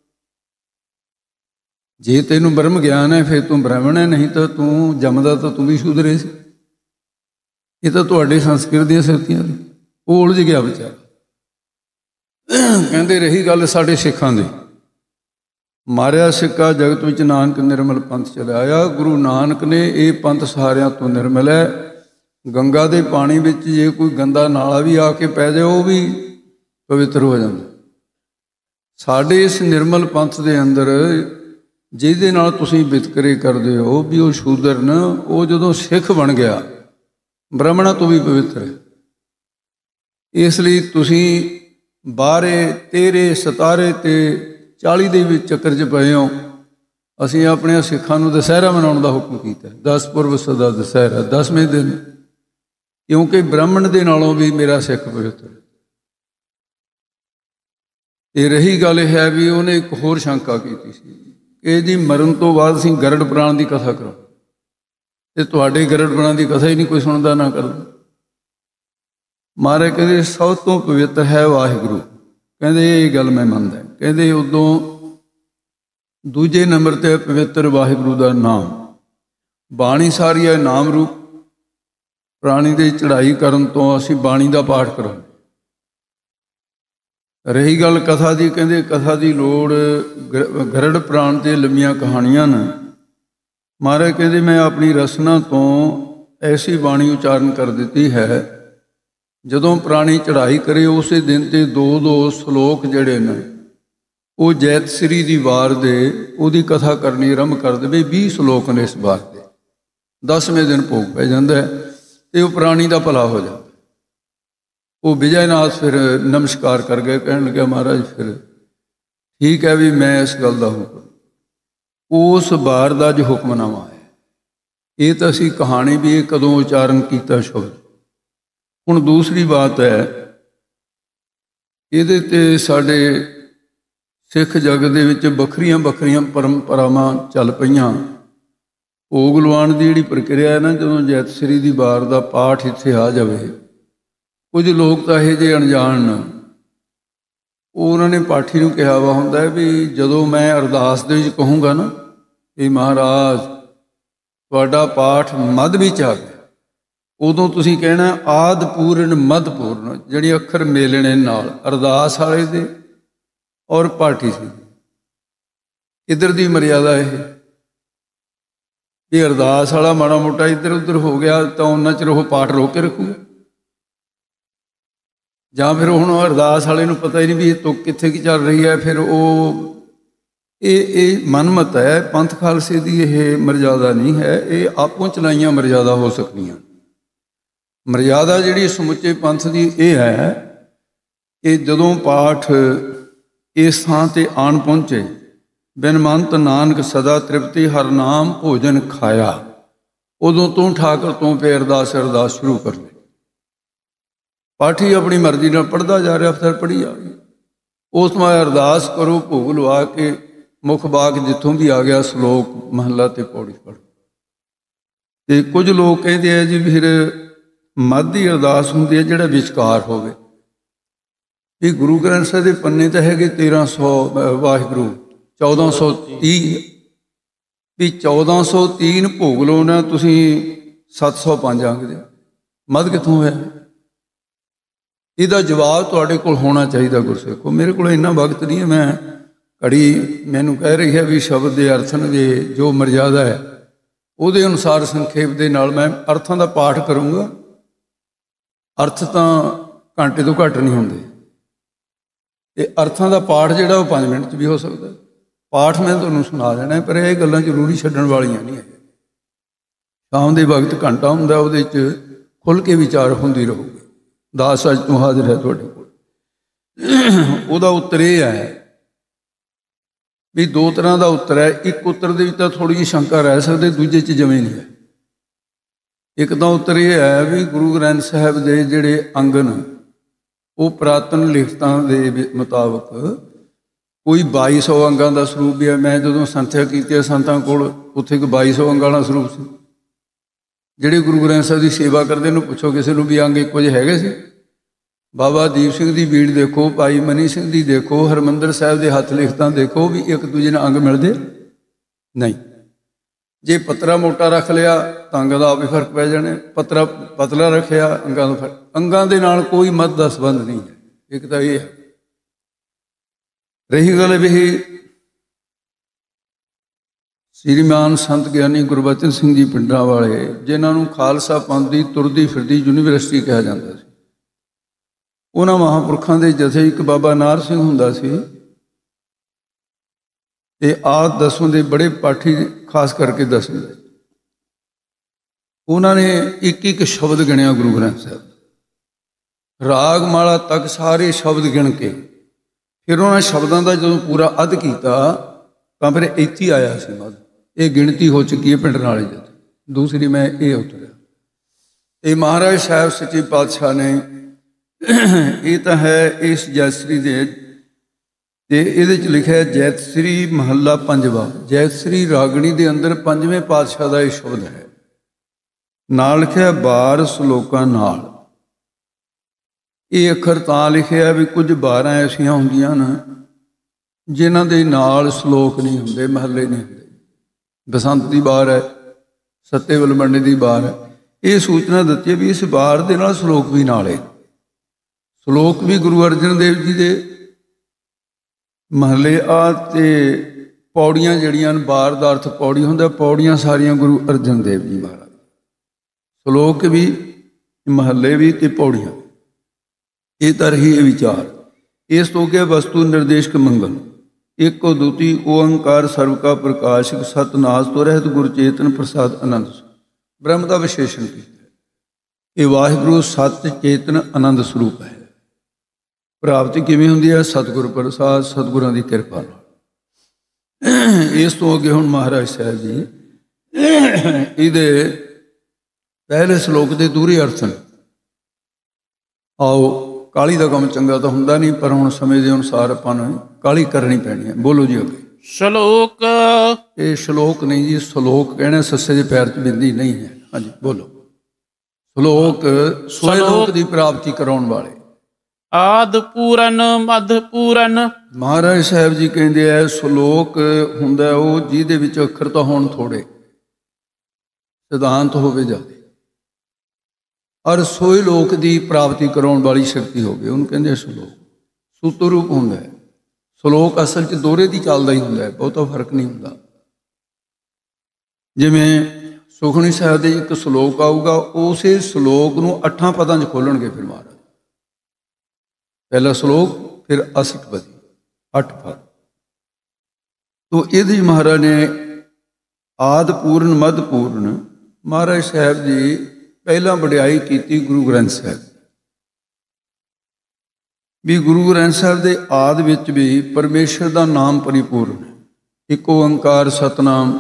ਜੇ ਤੈਨੂੰ ਬ੍ਰਹਮ ਗਿਆਨ ਹੈ ਫਿਰ ਤੂੰ ਬ੍ਰਾਹਮਣ ਹੈ, ਨਹੀਂ ਤਾਂ ਤੂੰ ਜੰਮਦਾ ਤਾਂ ਤੂੰ ਵੀ ਸ਼ੂਦਰੇ ਸੀ। ਇਹ ਤਾਂ ਤੁਹਾਡੇ ਸੰਸਕ੍ਰਿਤ ਦੀਆਂ ਸਿਰਤੀਆਂ ਨੇ। ਉਹ ਉਲਝ ਗਿਆ ਵਿਚਾਰਾ। ਕਹਿੰਦੇ ਰਹੀ ਗੱਲ ਸਾਡੇ ਸਿੱਖਾਂ ਦੀ, ਮਾਰਿਆ ਸਿੱਕਾ ਜਗਤ ਵਿੱਚ ਨਾਨਕ ਨਿਰਮਲ ਪੰਥ ਚਲਾਇਆ। ਗੁਰੂ ਨਾਨਕ ਨੇ ਇਹ ਪੰਥ ਸਾਰਿਆਂ ਤੋਂ ਨਿਰਮਲ ਹੈ। ਗੰਗਾ ਦੇ ਪਾਣੀ ਵਿੱਚ ਜੇ ਕੋਈ ਗੰਦਾ ਨਾਲਾ ਵੀ ਆ ਕੇ ਪੈ ਜਾਏ ਉਹ ਵੀ ਪਵਿੱਤਰ ਹੋ ਜਾਂਦਾ। ਸਾਡੇ ਇਸ ਨਿਰਮਲ ਪੰਥ ਦੇ ਅੰਦਰ ਜਿਹਦੇ ਨਾਲ ਤੁਸੀਂ ਵਿਤਕਰੇ ਕਰਦੇ ਹੋ ਵੀ ਉਹ ਸ਼ੂਦਰ ਨਾ, ਉਹ ਜਦੋਂ ਸਿੱਖ ਬਣ ਗਿਆ ਬ੍ਰਾਹਮਣਾਂ ਤੋਂ ਵੀ ਪਵਿੱਤਰ ਹੈ। ਇਸ ਲਈ ਤੁਸੀਂ ਬਾਰੇ ਤੇਰੇ ਸਤਾਰੇ ਤੇ ਚਾਲੀ ਦੇ ਵਿੱਚ ਚੱਕਰ 'ਚ ਪਏ ਹੋ। ਅਸੀਂ ਆਪਣੇ ਸਿੱਖਾਂ ਨੂੰ ਦੁਸਹਿਰਾ ਮਨਾਉਣ ਦਾ ਹੁਕਮ ਕੀਤਾ, ਦਸ ਪੁਰਬ ਸਦਾ ਦੁਸਹਿਰਾ, ਦਸਵੇਂ ਦਿਨ, ਕਿਉਂਕਿ ਬ੍ਰਾਹਮਣ ਦੇ ਨਾਲੋਂ ਵੀ ਮੇਰਾ ਸਿੱਖ ਪਵਿੱਤਰ। ਤੇ ਰਹੀ ਗੱਲ ਇਹ ਹੈ ਵੀ ਉਹਨੇ ਇੱਕ ਹੋਰ ਸ਼ੰਕਾ ਕੀਤੀ ਸੀ ਕਿ ਜੀ ਮਰਨ ਤੋਂ ਬਾਅਦ ਅਸੀਂ ਗਰੜ ਪੁਰਾਣ ਦੀ ਕਥਾ ਕਰੋ, ਤੇ ਤੁਹਾਡੇ ਗਰੜ ਪੁਰਾਣ ਦੀ ਕਥਾ ਹੀ ਨਹੀਂ ਕੋਈ ਸੁਣਦਾ ਨਾ ਕਰਦਾ। ਮਹਾਰਾਜ ਕਹਿੰਦੇ ਸਭ ਤੋਂ ਪਵਿੱਤਰ ਹੈ ਵਾਹਿਗੁਰੂ। ਕਹਿੰਦੇ ਇਹ ਗੱਲ ਮੈਂ ਮੰਨਦਾ। ਕਹਿੰਦੇ ਉਦੋਂ ਦੂਜੇ ਨੰਬਰ 'ਤੇ ਪਵਿੱਤਰ ਵਾਹਿਗੁਰੂ ਦਾ ਨਾਮ। ਬਾਣੀ ਸਾਰੀ ਹੈ ਨਾਮ ਰੂਪ। ਪ੍ਰਾਣੀ ਦੀ ਚੜ੍ਹਾਈ ਕਰਨ ਤੋਂ ਅਸੀਂ ਬਾਣੀ ਦਾ ਪਾਠ ਕਰਾਂਗੇ। ਰਹੀ ਗੱਲ ਕਥਾ ਦੀ, ਕਹਿੰਦੇ ਕਥਾ ਦੀ ਲੋੜ ਗਰੜ ਪ੍ਰਾਣ 'ਤੇ ਲੰਮੀਆਂ ਕਹਾਣੀਆਂ ਨੇ। ਮਹਾਰਾਜ ਕਹਿੰਦੇ ਮੈਂ ਆਪਣੀ ਰਸਨਾ ਤੋਂ ਐਸੀ ਬਾਣੀ ਉਚਾਰਨ ਕਰ ਦਿੱਤੀ ਹੈ, ਜਦੋਂ ਪ੍ਰਾਣੀ ਚੜ੍ਹਾਈ ਕਰੇ ਉਸੇ ਦਿਨ 'ਤੇ ਦੋ ਦੋ ਸ਼ਲੋਕ ਜਿਹੜੇ ਨੇ ਉਹ ਜੈਤ ਸ੍ਰੀ ਦੀ ਵਾਰ ਦੇ ਉਹਦੀ ਕਥਾ ਕਰਨੀ ਆਰੰਭ ਕਰ ਦੇਵੇ। ਵੀਹ ਸ਼ਲੋਕ ਨੇ ਇਸ ਵਾਰ ਦੇ। ਦਸਵੇਂ ਦਿਨ ਭੋਗ ਪੈ ਜਾਂਦਾ ਅਤੇ ਉਹ ਪ੍ਰਾਣੀ ਦਾ ਭਲਾ ਹੋ ਜਾਂਦਾ। ਉਹ ਵਿਜੈਨਾਥ ਫਿਰ ਨਮਸਕਾਰ ਕਰ ਗਏ, ਕਹਿਣ ਲੱਗਿਆ ਮਹਾਰਾਜ ਫਿਰ ਠੀਕ ਹੈ ਵੀ ਮੈਂ ਇਸ ਗੱਲ ਦਾ ਹੁਕਮ, ਉਸ ਵਾਰ ਦਾ ਜੋ ਹੁਕਮਨਾਮਾ ਹੈ ਇਹ ਤਾਂ ਅਸੀਂ ਕਹਾਣੀ ਵੀ ਇਹ ਕਦੋਂ ਉਚਾਰਨ ਕੀਤਾ ਸ਼ਬਦ। ਹੁਣ ਦੂਸਰੀ ਬਾਤ ਹੈ, ਇਹਦੇ 'ਤੇ ਸਾਡੇ ਸਿੱਖ ਜਗਤ ਦੇ ਵਿੱਚ ਵੱਖਰੀਆਂ ਵੱਖਰੀਆਂ ਪਰੰਪਰਾਵਾਂ ਚੱਲ ਪਈਆਂ। ਭੋਗ ਲਵਾਉਣ ਦੀ ਜਿਹੜੀ ਪ੍ਰਕਿਰਿਆ ਹੈ ਨਾ, ਜਦੋਂ ਜੈਤ ਸ੍ਰੀ ਦੀ ਵਾਰ ਦਾ ਪਾਠ ਇੱਥੇ ਆ ਜਾਵੇ, ਕੁਝ ਲੋਕ ਤਾਂ ਇਹੋ ਜਿਹੇ ਅਣਜਾਣ ਨੇ, ਉਹ ਉਹਨਾਂ ਨੇ ਪਾਠੀ ਨੂੰ ਕਿਹਾ ਵਾ ਹੁੰਦਾ ਵੀ ਜਦੋਂ ਮੈਂ ਅਰਦਾਸ ਦੇ ਵਿੱਚ ਕਹੂੰਗਾ ਨਾ ਵੀ ਮਹਾਰਾਜ ਤੁਹਾਡਾ ਪਾਠ ਮੱਧ ਵਿੱਚ ਆ ਗਿਆ, ਉਦੋਂ ਤੁਸੀਂ ਕਹਿਣਾ ਆਦਿ ਪੂਰਨ ਮੱਧ ਪੂਰਨ, ਜਿਹੜੇ ਅੱਖਰ ਮੇਲਣੇ ਨਾਲ ਅਰਦਾਸ ਵਾਲੇ ਦੇ ਔਰ ਪਾਠੀ ਸੀ। ਇੱਧਰ ਦੀ ਮਰਿਆਦਾ ਇਹ ਵੀ ਅਰਦਾਸ ਵਾਲਾ ਮਾੜਾ ਮੋਟਾ ਇੱਧਰ ਉੱਧਰ ਹੋ ਗਿਆ ਤਾਂ ਉਹਨਾਂ ਚਿਰ ਉਹ ਪਾਠ ਰੋਕ ਕੇ ਰੱਖੂਗਾ, ਜਾਂ ਫਿਰ ਹੁਣ ਅਰਦਾਸ ਵਾਲੇ ਨੂੰ ਪਤਾ ਹੀ ਨਹੀਂ ਵੀ ਇਹ ਤੁਕ ਕਿੱਥੇ ਕੀ ਚੱਲ ਰਹੀ ਹੈ, ਫਿਰ ਉਹ ਇਹ ਇਹ ਮਨਮਤ ਹੈ। ਪੰਥ ਖਾਲਸੇ ਦੀ ਇਹ ਮਰਜ਼ਾਦਾ ਨਹੀਂ ਹੈ, ਇਹ ਆਪੋਂ ਚਲਾਈਆਂ ਮਰਜ਼ਾਦਾ ਹੋ ਸਕਦੀਆਂ। ਮਰਜ਼ਾਦਾ ਜਿਹੜੀ ਸਮੁੱਚੇ ਪੰਥ ਦੀ ਇਹ ਹੈ ਕਿ ਜਦੋਂ ਪਾਠ ਇਸ ਥਾਂ 'ਤੇ ਆਣ ਪਹੁੰਚੇ, ਬਿਨ ਮੰਤ ਨਾਨਕ ਸਦਾ ਤ੍ਰਿਪਤੀ ਹਰ ਨਾਮ ਭੋਜਨ ਖਾਇਆ, ਉਦੋਂ ਤੋਂ ਠਾਕਰ ਤੋਂ ਫਿਰ ਅਰਦਾਸ ਅਰਦਾਸ ਸ਼ੁਰੂ ਕਰ ਲਈ। ਪਾਠੀ ਆਪਣੀ ਮਰਜ਼ੀ ਨਾਲ ਪੜ੍ਹਦਾ ਜਾ ਰਿਹਾ, ਫਿਰ ਪੜ੍ਹੀ ਜਾ ਰਹੀ। ਉਸ ਤੋਂ ਅਰਦਾਸ ਕਰੋ, ਭੋਗ ਲਵਾ ਕੇ ਮੁੱਖ ਬਾਗ ਜਿੱਥੋਂ ਵੀ ਆ ਗਿਆ ਸ਼ਲੋਕ ਮਹੱਲਾ ਤੇ ਪੌੜੀ ਪੜ੍ਹ। ਤੇ ਕੁਝ ਲੋਕ ਕਹਿੰਦੇ ਆ ਜੀ ਫਿਰ ਮੱਧ ਦੀ ਅਰਦਾਸ ਹੁੰਦੀ ਹੈ ਜਿਹੜਾ ਵਿਚਕਾਰ ਹੋਵੇ। ਵੀ ਗੁਰੂ ਗ੍ਰੰਥ ਸਾਹਿਬ ਦੇ ਪੰਨੇ ਤਾਂ ਹੈਗੇ ਤੇਰ੍ਹਾਂ ਸੌ ਵਾਹਿਗੁਰੂ ਚੌਦਾਂ ਸੌ ਤੀਹ, ਵੀ ਚੌਦਾਂ ਸੌ ਤੀਨ ਭੋਗ ਲਓ ਨਾ ਤੁਸੀਂ ਸੱਤ ਸੌ ਪੰਜ ਆਂਗਦੇ, ਮੱਧ ਕਿੱਥੋਂ ਹੋਇਆ? ਇਹਦਾ ਜਵਾਬ ਤੁਹਾਡੇ ਕੋਲ ਹੋਣਾ ਚਾਹੀਦਾ ਗੁਰਸਿੱਖੋ। ਮੇਰੇ ਕੋਲ ਇੰਨਾ ਵਕਤ ਨਹੀਂ ਹੈ, ਮੈਂ ਘੜੀ ਮੈਨੂੰ ਕਹਿ ਰਹੀ ਹੈ ਵੀ ਸ਼ਬਦ ਦੇ ਅਰਥ ਨੇ ਜੋ ਮਰਜ਼ਾਦਾ ਹੈ ਉਹਦੇ ਅਨੁਸਾਰ ਸੰਖੇਪ ਦੇ ਨਾਲ ਮੈਂ ਅਰਥਾਂ ਦਾ ਪਾਠ ਕਰੂੰਗਾ। ਅਰਥ ਤਾਂ ਘੰਟੇ ਤੋਂ ਘੱਟ ਨਹੀਂ ਹੁੰਦੇ, ਤੇ ਅਰਥਾਂ ਦਾ ਪਾਠ ਜਿਹੜਾ ਉਹ ਪੰਜ ਮਿੰਟ 'ਚ ਵੀ ਹੋ ਸਕਦਾ। ਪਾਠ ਮੈਂ ਤੁਹਾਨੂੰ ਸੁਣਾ ਦੇਣਾ, ਪਰ ਇਹ ਗੱਲਾਂ ਜ਼ਰੂਰੀ ਛੱਡਣ ਵਾਲੀਆਂ ਨਹੀਂ ਹੈ। ਸ਼ਾਮ ਦੇ ਵਕਤ ਘੰਟਾ ਹੁੰਦਾ, ਉਹਦੇ 'ਚ ਖੁੱਲ੍ਹ ਕੇ ਵਿਚਾਰ ਹੁੰਦੀ ਰਹੂਗੀ। ਦਾਸ ਅੱਜ ਤੋਂ ਹਾਜ਼ਰ ਹੈ ਤੁਹਾਡੇ ਕੋਲ। ਉਹਦਾ ਉੱਤਰ ਇਹ ਹੈ ਵੀ ਦੋ ਤਰ੍ਹਾਂ ਦਾ ਉੱਤਰ ਹੈ। ਇੱਕ ਉੱਤਰ ਦੇ ਵਿੱਚ ਤਾਂ ਥੋੜ੍ਹੀ ਜਿਹੀ ਸ਼ੰਕਾ ਰਹਿ ਸਕਦੀ, ਦੂਜੇ 'ਚ ਜਮੇ ਨਹੀਂ ਹੈ। ਇੱਕ ਤਾਂ ਉੱਤਰ ਇਹ ਹੈ ਵੀ ਗੁਰੂ ਗ੍ਰੰਥ ਸਾਹਿਬ ਦੇ ਜਿਹੜੇ ਅੰਗ ਨੇ ਉਹ ਪੁਰਾਤਨ ਲਿਖਤਾਂ ਦੇ ਮੁਤਾਬਕ ਕੋਈ ਬਾਈ ਸੌ ਅੰਗਾਂ ਦਾ ਸਰੂਪ ਵੀ ਹੈ। ਮੈਂ ਜਦੋਂ ਸੰਥਿਆ ਕੀਤੀ ਸੰਤਾਂ ਕੋਲ, ਉੱਥੇ ਇੱਕ ਬਾਈ ਸੌ ਅੰਗਾਂ ਵਾਲਾ ਸਰੂਪ ਸੀ। ਜਿਹੜੇ ਗੁਰੂ ਗ੍ਰੰਥ ਸਾਹਿਬ ਦੀ ਸੇਵਾ ਕਰਦੇ ਨੂੰ ਪੁੱਛੋ ਕਿਸੇ ਨੂੰ ਵੀ ਅੰਗ ਇੱਕੋ ਜਿਹੇ ਹੈਗੇ ਸੀ? ਬਾਬਾ ਦੀਪ ਸਿੰਘ ਦੀ ਬੀੜ ਦੇਖੋ, ਭਾਈ ਮਨੀ ਸਿੰਘ ਦੀ ਦੇਖੋ, ਹਰਿਮੰਦਰ ਸਾਹਿਬ ਦੇ ਹੱਥ ਲਿਖਤਾਂ ਦੇਖੋ, ਵੀ ਇੱਕ ਦੂਜੇ ਨਾਲ ਅੰਗ ਮਿਲਦੇ ਨਹੀਂ। ਜੇ ਪੱਤਰਾ ਮੋਟਾ ਰੱਖ ਲਿਆ ਤਾਂ ਅੰਗਾਂ ਦਾ ਆਪ ਹੀ ਫਰਕ ਪੈ ਜਾਣੇ, ਪੱਤਰਾ ਪਤਲਾ ਰੱਖਿਆ ਅੰਗਾਂ ਦਾ ਫਰਕ। ਅੰਗਾਂ ਦੇ ਨਾਲ ਕੋਈ ਮੱਧ ਦਾ ਸੰਬੰਧ ਨਹੀਂ ਹੈ। ਇੱਕ ਤਾਂ ਇਹ ਹੈ। ਰਹੀ ਗੱਲ ਵੀ ਸ਼੍ਰੀਮਾਨ ਸੰਤ ਗਿਆਨੀ ਗੁਰਬਚਨ ਸਿੰਘ ਜੀ ਪਿੰਡਾਂ ਵਾਲੇ, ਜਿਨ੍ਹਾਂ ਨੂੰ ਖਾਲਸਾ ਪੰਥ ਦੀ ਤੁਰਦੀ ਫਿਰਦੀ ਯੂਨੀਵਰਸਿਟੀ ਕਿਹਾ ਜਾਂਦਾ ਸੀ, ਉਹਨਾਂ ਮਹਾਂਪੁਰਖਾਂ ਦੇ ਜਥੇ ਇੱਕ ਬਾਬਾ ਨਾਰ ਸਿੰਘ ਹੁੰਦਾ ਸੀ, ਤੇ ਆਦਿ ਦਸੋਂ ਦੇ ਬੜੇ ਪਾਠੀ, ਖਾਸ ਕਰਕੇ ਦਸਵੇਂ ਦੇ, ਉਹਨਾਂ ਨੇ ਇੱਕ ਇੱਕ ਸ਼ਬਦ ਗਿਣਿਆ ਗੁਰੂ ਗ੍ਰੰਥ ਸਾਹਿਬ, ਰਾਗ ਮਾਲਾ ਤੱਕ ਸਾਰੇ ਸ਼ਬਦ ਗਿਣ ਕੇ ਫਿਰ ਉਹਨਾਂ ਸ਼ਬਦਾਂ ਦਾ ਜਦੋਂ ਪੂਰਾ ਅੱਧ ਕੀਤਾ ਤਾਂ ਫਿਰ ਇੱਥੇ ਆਇਆ ਸੀ ਮੱਧ। ਇਹ ਗਿਣਤੀ ਹੋ ਚੁੱਕੀ ਹੈ ਪਿੰਡ ਨਾਲੇ ਜਥੇ। ਦੂਸਰੀ ਮੈਂ ਇਹ ਉਤਰਿਆ, ਇਹ ਮਹਾਰਾਜ ਸਾਹਿਬ ਸੱਚੇ ਪਾਤਸ਼ਾਹ ਨੇ, ਇਹ ਤਾਂ ਹੈ ਇਸ ਜੈਸਰੀ ਦੇ ਤੇ ਇਹਦੇ 'ਚ ਲਿਖਿਆ ਜੈਤ ਸ੍ਰੀ ਮਹੱਲਾ ਪੰਜਵਾ। ਜੈਤ ਸ੍ਰੀ ਰਾਗਣੀ ਦੇ ਅੰਦਰ ਪੰਜਵੇਂ ਪਾਤਸ਼ਾਹ ਦਾ ਇਹ ਸ਼ਬਦ ਹੈ। ਨਾਲ ਲਿਖਿਆ ਬਾਰ ਸਲੋਕਾਂ ਨਾਲ। ਇਹ ਅੱਖਰ ਤਾਂ ਲਿਖਿਆ ਵੀ ਕੁਝ ਬਾਰਾਂ ਐਸੀਆਂ ਹੁੰਦੀਆਂ ਨੇ ਜਿਨ੍ਹਾਂ ਦੇ ਨਾਲ ਸਲੋਕ ਨਹੀਂ ਹੁੰਦੇ, ਮਹੱਲੇ ਨਹੀਂ ਹੁੰਦੇ। ਬਸੰਤ ਦੀ ਬਾਰ ਹੈ, ਸੱਤੇ ਵਲਮੰਡੀ ਦੀ ਬਾਰ ਹੈ। ਇਹ ਸੂਚਨਾ ਦਿੱਤੀ ਹੈ ਵੀ ਇਸ ਬਾਰ ਦੇ ਨਾਲ ਸਲੋਕ ਵੀ ਨਾਲ ਹੈ। ਸਲੋਕ ਵੀ ਗੁਰੂ ਅਰਜਨ ਦੇਵ ਜੀ ਦੇ ਮਹੱਲੇ ਆ, ਤੇ ਪੌੜੀਆਂ ਜਿਹੜੀਆਂ ਬਾਰ ਦਾ ਅਰਥ ਪੌੜੀ ਹੁੰਦਾ, ਪੌੜੀਆਂ ਸਾਰੀਆਂ ਗੁਰੂ ਅਰਜਨ ਦੇਵ ਜੀ ਮਹਾਰਾਜ। ਸਲੋਕ ਵੀ, ਮਹੱਲੇ ਵੀ ਤੇ ਪੌੜੀਆਂ। ਇਹ ਤਰ੍ਹਾਂ ਇਹ ਵਿਚਾਰ। ਇਸ ਤੋਂ ਅੱਗੇ ਵਸਤੂ ਨਿਰਦੇਸ਼ਕ ਮੰਗਲ। ਇੱਕ ਅਦੁੱਤੀ ਓੰਕਾਰ ਸਰਵ ਕਾ ਪ੍ਰਕਾਸ਼ਕ ਸਤਨਾਸ ਤੋਂ ਰਹਿਤ ਗੁਰ ਚੇਤਨ ਪ੍ਰਸਾਦ ਆਨੰਦ। ਬ੍ਰਹਮ ਦਾ ਵਿਸ਼ੇਸ਼ਣ ਕੀਤਾ। ਇਹ ਵਾਹਿਗੁਰੂ ਸਤ ਚੇਤਨ ਆਨੰਦ ਸਰੂਪ ਹੈ। ਪ੍ਰਾਪਤੀ ਕਿਵੇਂ ਹੁੰਦੀ ਹੈ? ਸਤਿਗੁਰ ਪ੍ਰਸਾਦ, ਸਤਿਗੁਰਾਂ ਦੀ ਕਿਰਪਾ ਨਾਲ। ਇਸ ਤੋਂ ਅੱਗੇ ਹੁਣ ਮਹਾਰਾਜ ਸਾਹਿਬ ਜੀ ਇਹਦੇ ਪਹਿਲੇ ਸ਼ਲੋਕ ਦੇ ਦੂਰੇ ਅਰਥ ਨੇ। ਆਓ, ਕਾਹਲੀ ਦਾ ਕੰਮ ਚੰਗਾ ਤਾਂ ਹੁੰਦਾ ਨਹੀਂ, ਪਰ ਹੁਣ ਸਮੇਂ ਦੇ ਅਨੁਸਾਰ ਆਪਾਂ ਨੂੰ ਕਾਹਲੀ ਕਰਨੀ ਪੈਣੀ ਹੈ। ਬੋਲੋ ਜੀ ਅੱਗੇ। ਸ਼ਲੋਕ। ਇਹ ਸ਼ਲੋਕ ਨਹੀਂ ਜੀ, ਸ਼ਲੋਕ ਕਹਿਣਾ ਸੱਸੇ ਦੇ ਪੈਰ 'ਚ ਬਿੰਦੀ ਨਹੀਂ ਹੈ। ਹਾਂਜੀ ਬੋਲੋ। ਸ਼ਲੋਕ ਸੋਏ ਲੋਕ ਦੀ ਪ੍ਰਾਪਤੀ ਕਰਾਉਣ ਵਾਲੇ। ਆਦ ਪੂਰਨ ਮਧ ਪੂਰਨ। ਮਹਾਰਾਜ ਸਾਹਿਬ ਜੀ ਕਹਿੰਦੇ ਆ ਸ਼ਲੋਕ ਹੁੰਦਾ ਉਹ ਜਿਹਦੇ ਵਿੱਚ ਅੱਖਰ ਤਾਂ ਹੋਣ ਥੋੜੇ, ਸਿਧਾਂਤ ਹੋਵੇ ਜ਼ਿਆਦਾ, ਔਰ ਸੋਏ ਲੋਕ ਦੀ ਪ੍ਰਾਪਤੀ ਕਰਾਉਣ ਵਾਲੀ ਸ਼ਕਤੀ ਹੋਵੇ, ਉਹਨੂੰ ਕਹਿੰਦੇ ਸ਼ਲੋਕ। ਸੂਤਰ ਰੂਪ ਹੁੰਦਾ ਹੈ। ਸ਼ਲੋਕ ਅਸਲ 'ਚ ਦੋਹਰੇ ਦੀ ਚੱਲਦਾ ਹੀ ਹੁੰਦਾ ਹੈ, ਬਹੁਤਾ ਫਰਕ ਨਹੀਂ ਹੁੰਦਾ। ਜਿਵੇਂ ਸੁਖਮਨੀ ਸਾਹਿਬ ਦੇ ਇੱਕ ਸ਼ਲੋਕ ਆਊਗਾ, ਉਸੇ ਸ਼ਲੋਕ ਨੂੰ ਅੱਠਾਂ ਪਦਾਂ 'ਚ ਖੋਲ੍ਹਣਗੇ ਫਿਰ ਮਹਾਰਾਜ। ਪਹਿਲਾ ਸ਼ਲੋਕ, ਫਿਰ ਅਸ਼ਟਪਦੀ, ਅੱਠ ਪਦ। ਤੋ ਇਹਦੇ ਮਹਾਰਾਜ ਨੇ ਆਦ ਪੂਰਨ ਮਧ ਪੂਰਨ। ਮਹਾਰਾਜ ਸਾਹਿਬ ਜੀ ਪਹਿਲਾਂ ਵਡਿਆਈ ਕੀਤੀ ਗੁਰੂ ਗ੍ਰੰਥ ਸਾਹਿਬ ਵੀ। ਗੁਰੂ ਗ੍ਰੰਥ ਸਾਹਿਬ ਦੇ ਆਦ ਵਿੱਚ ਵੀ ਪਰਮੇਸ਼ਰ ਦਾ ਨਾਮ ਪਰਿਪੂਰਨ ਹੈ। ਇੱਕ ਓੰਕਾਰ ਸਤਨਾਮ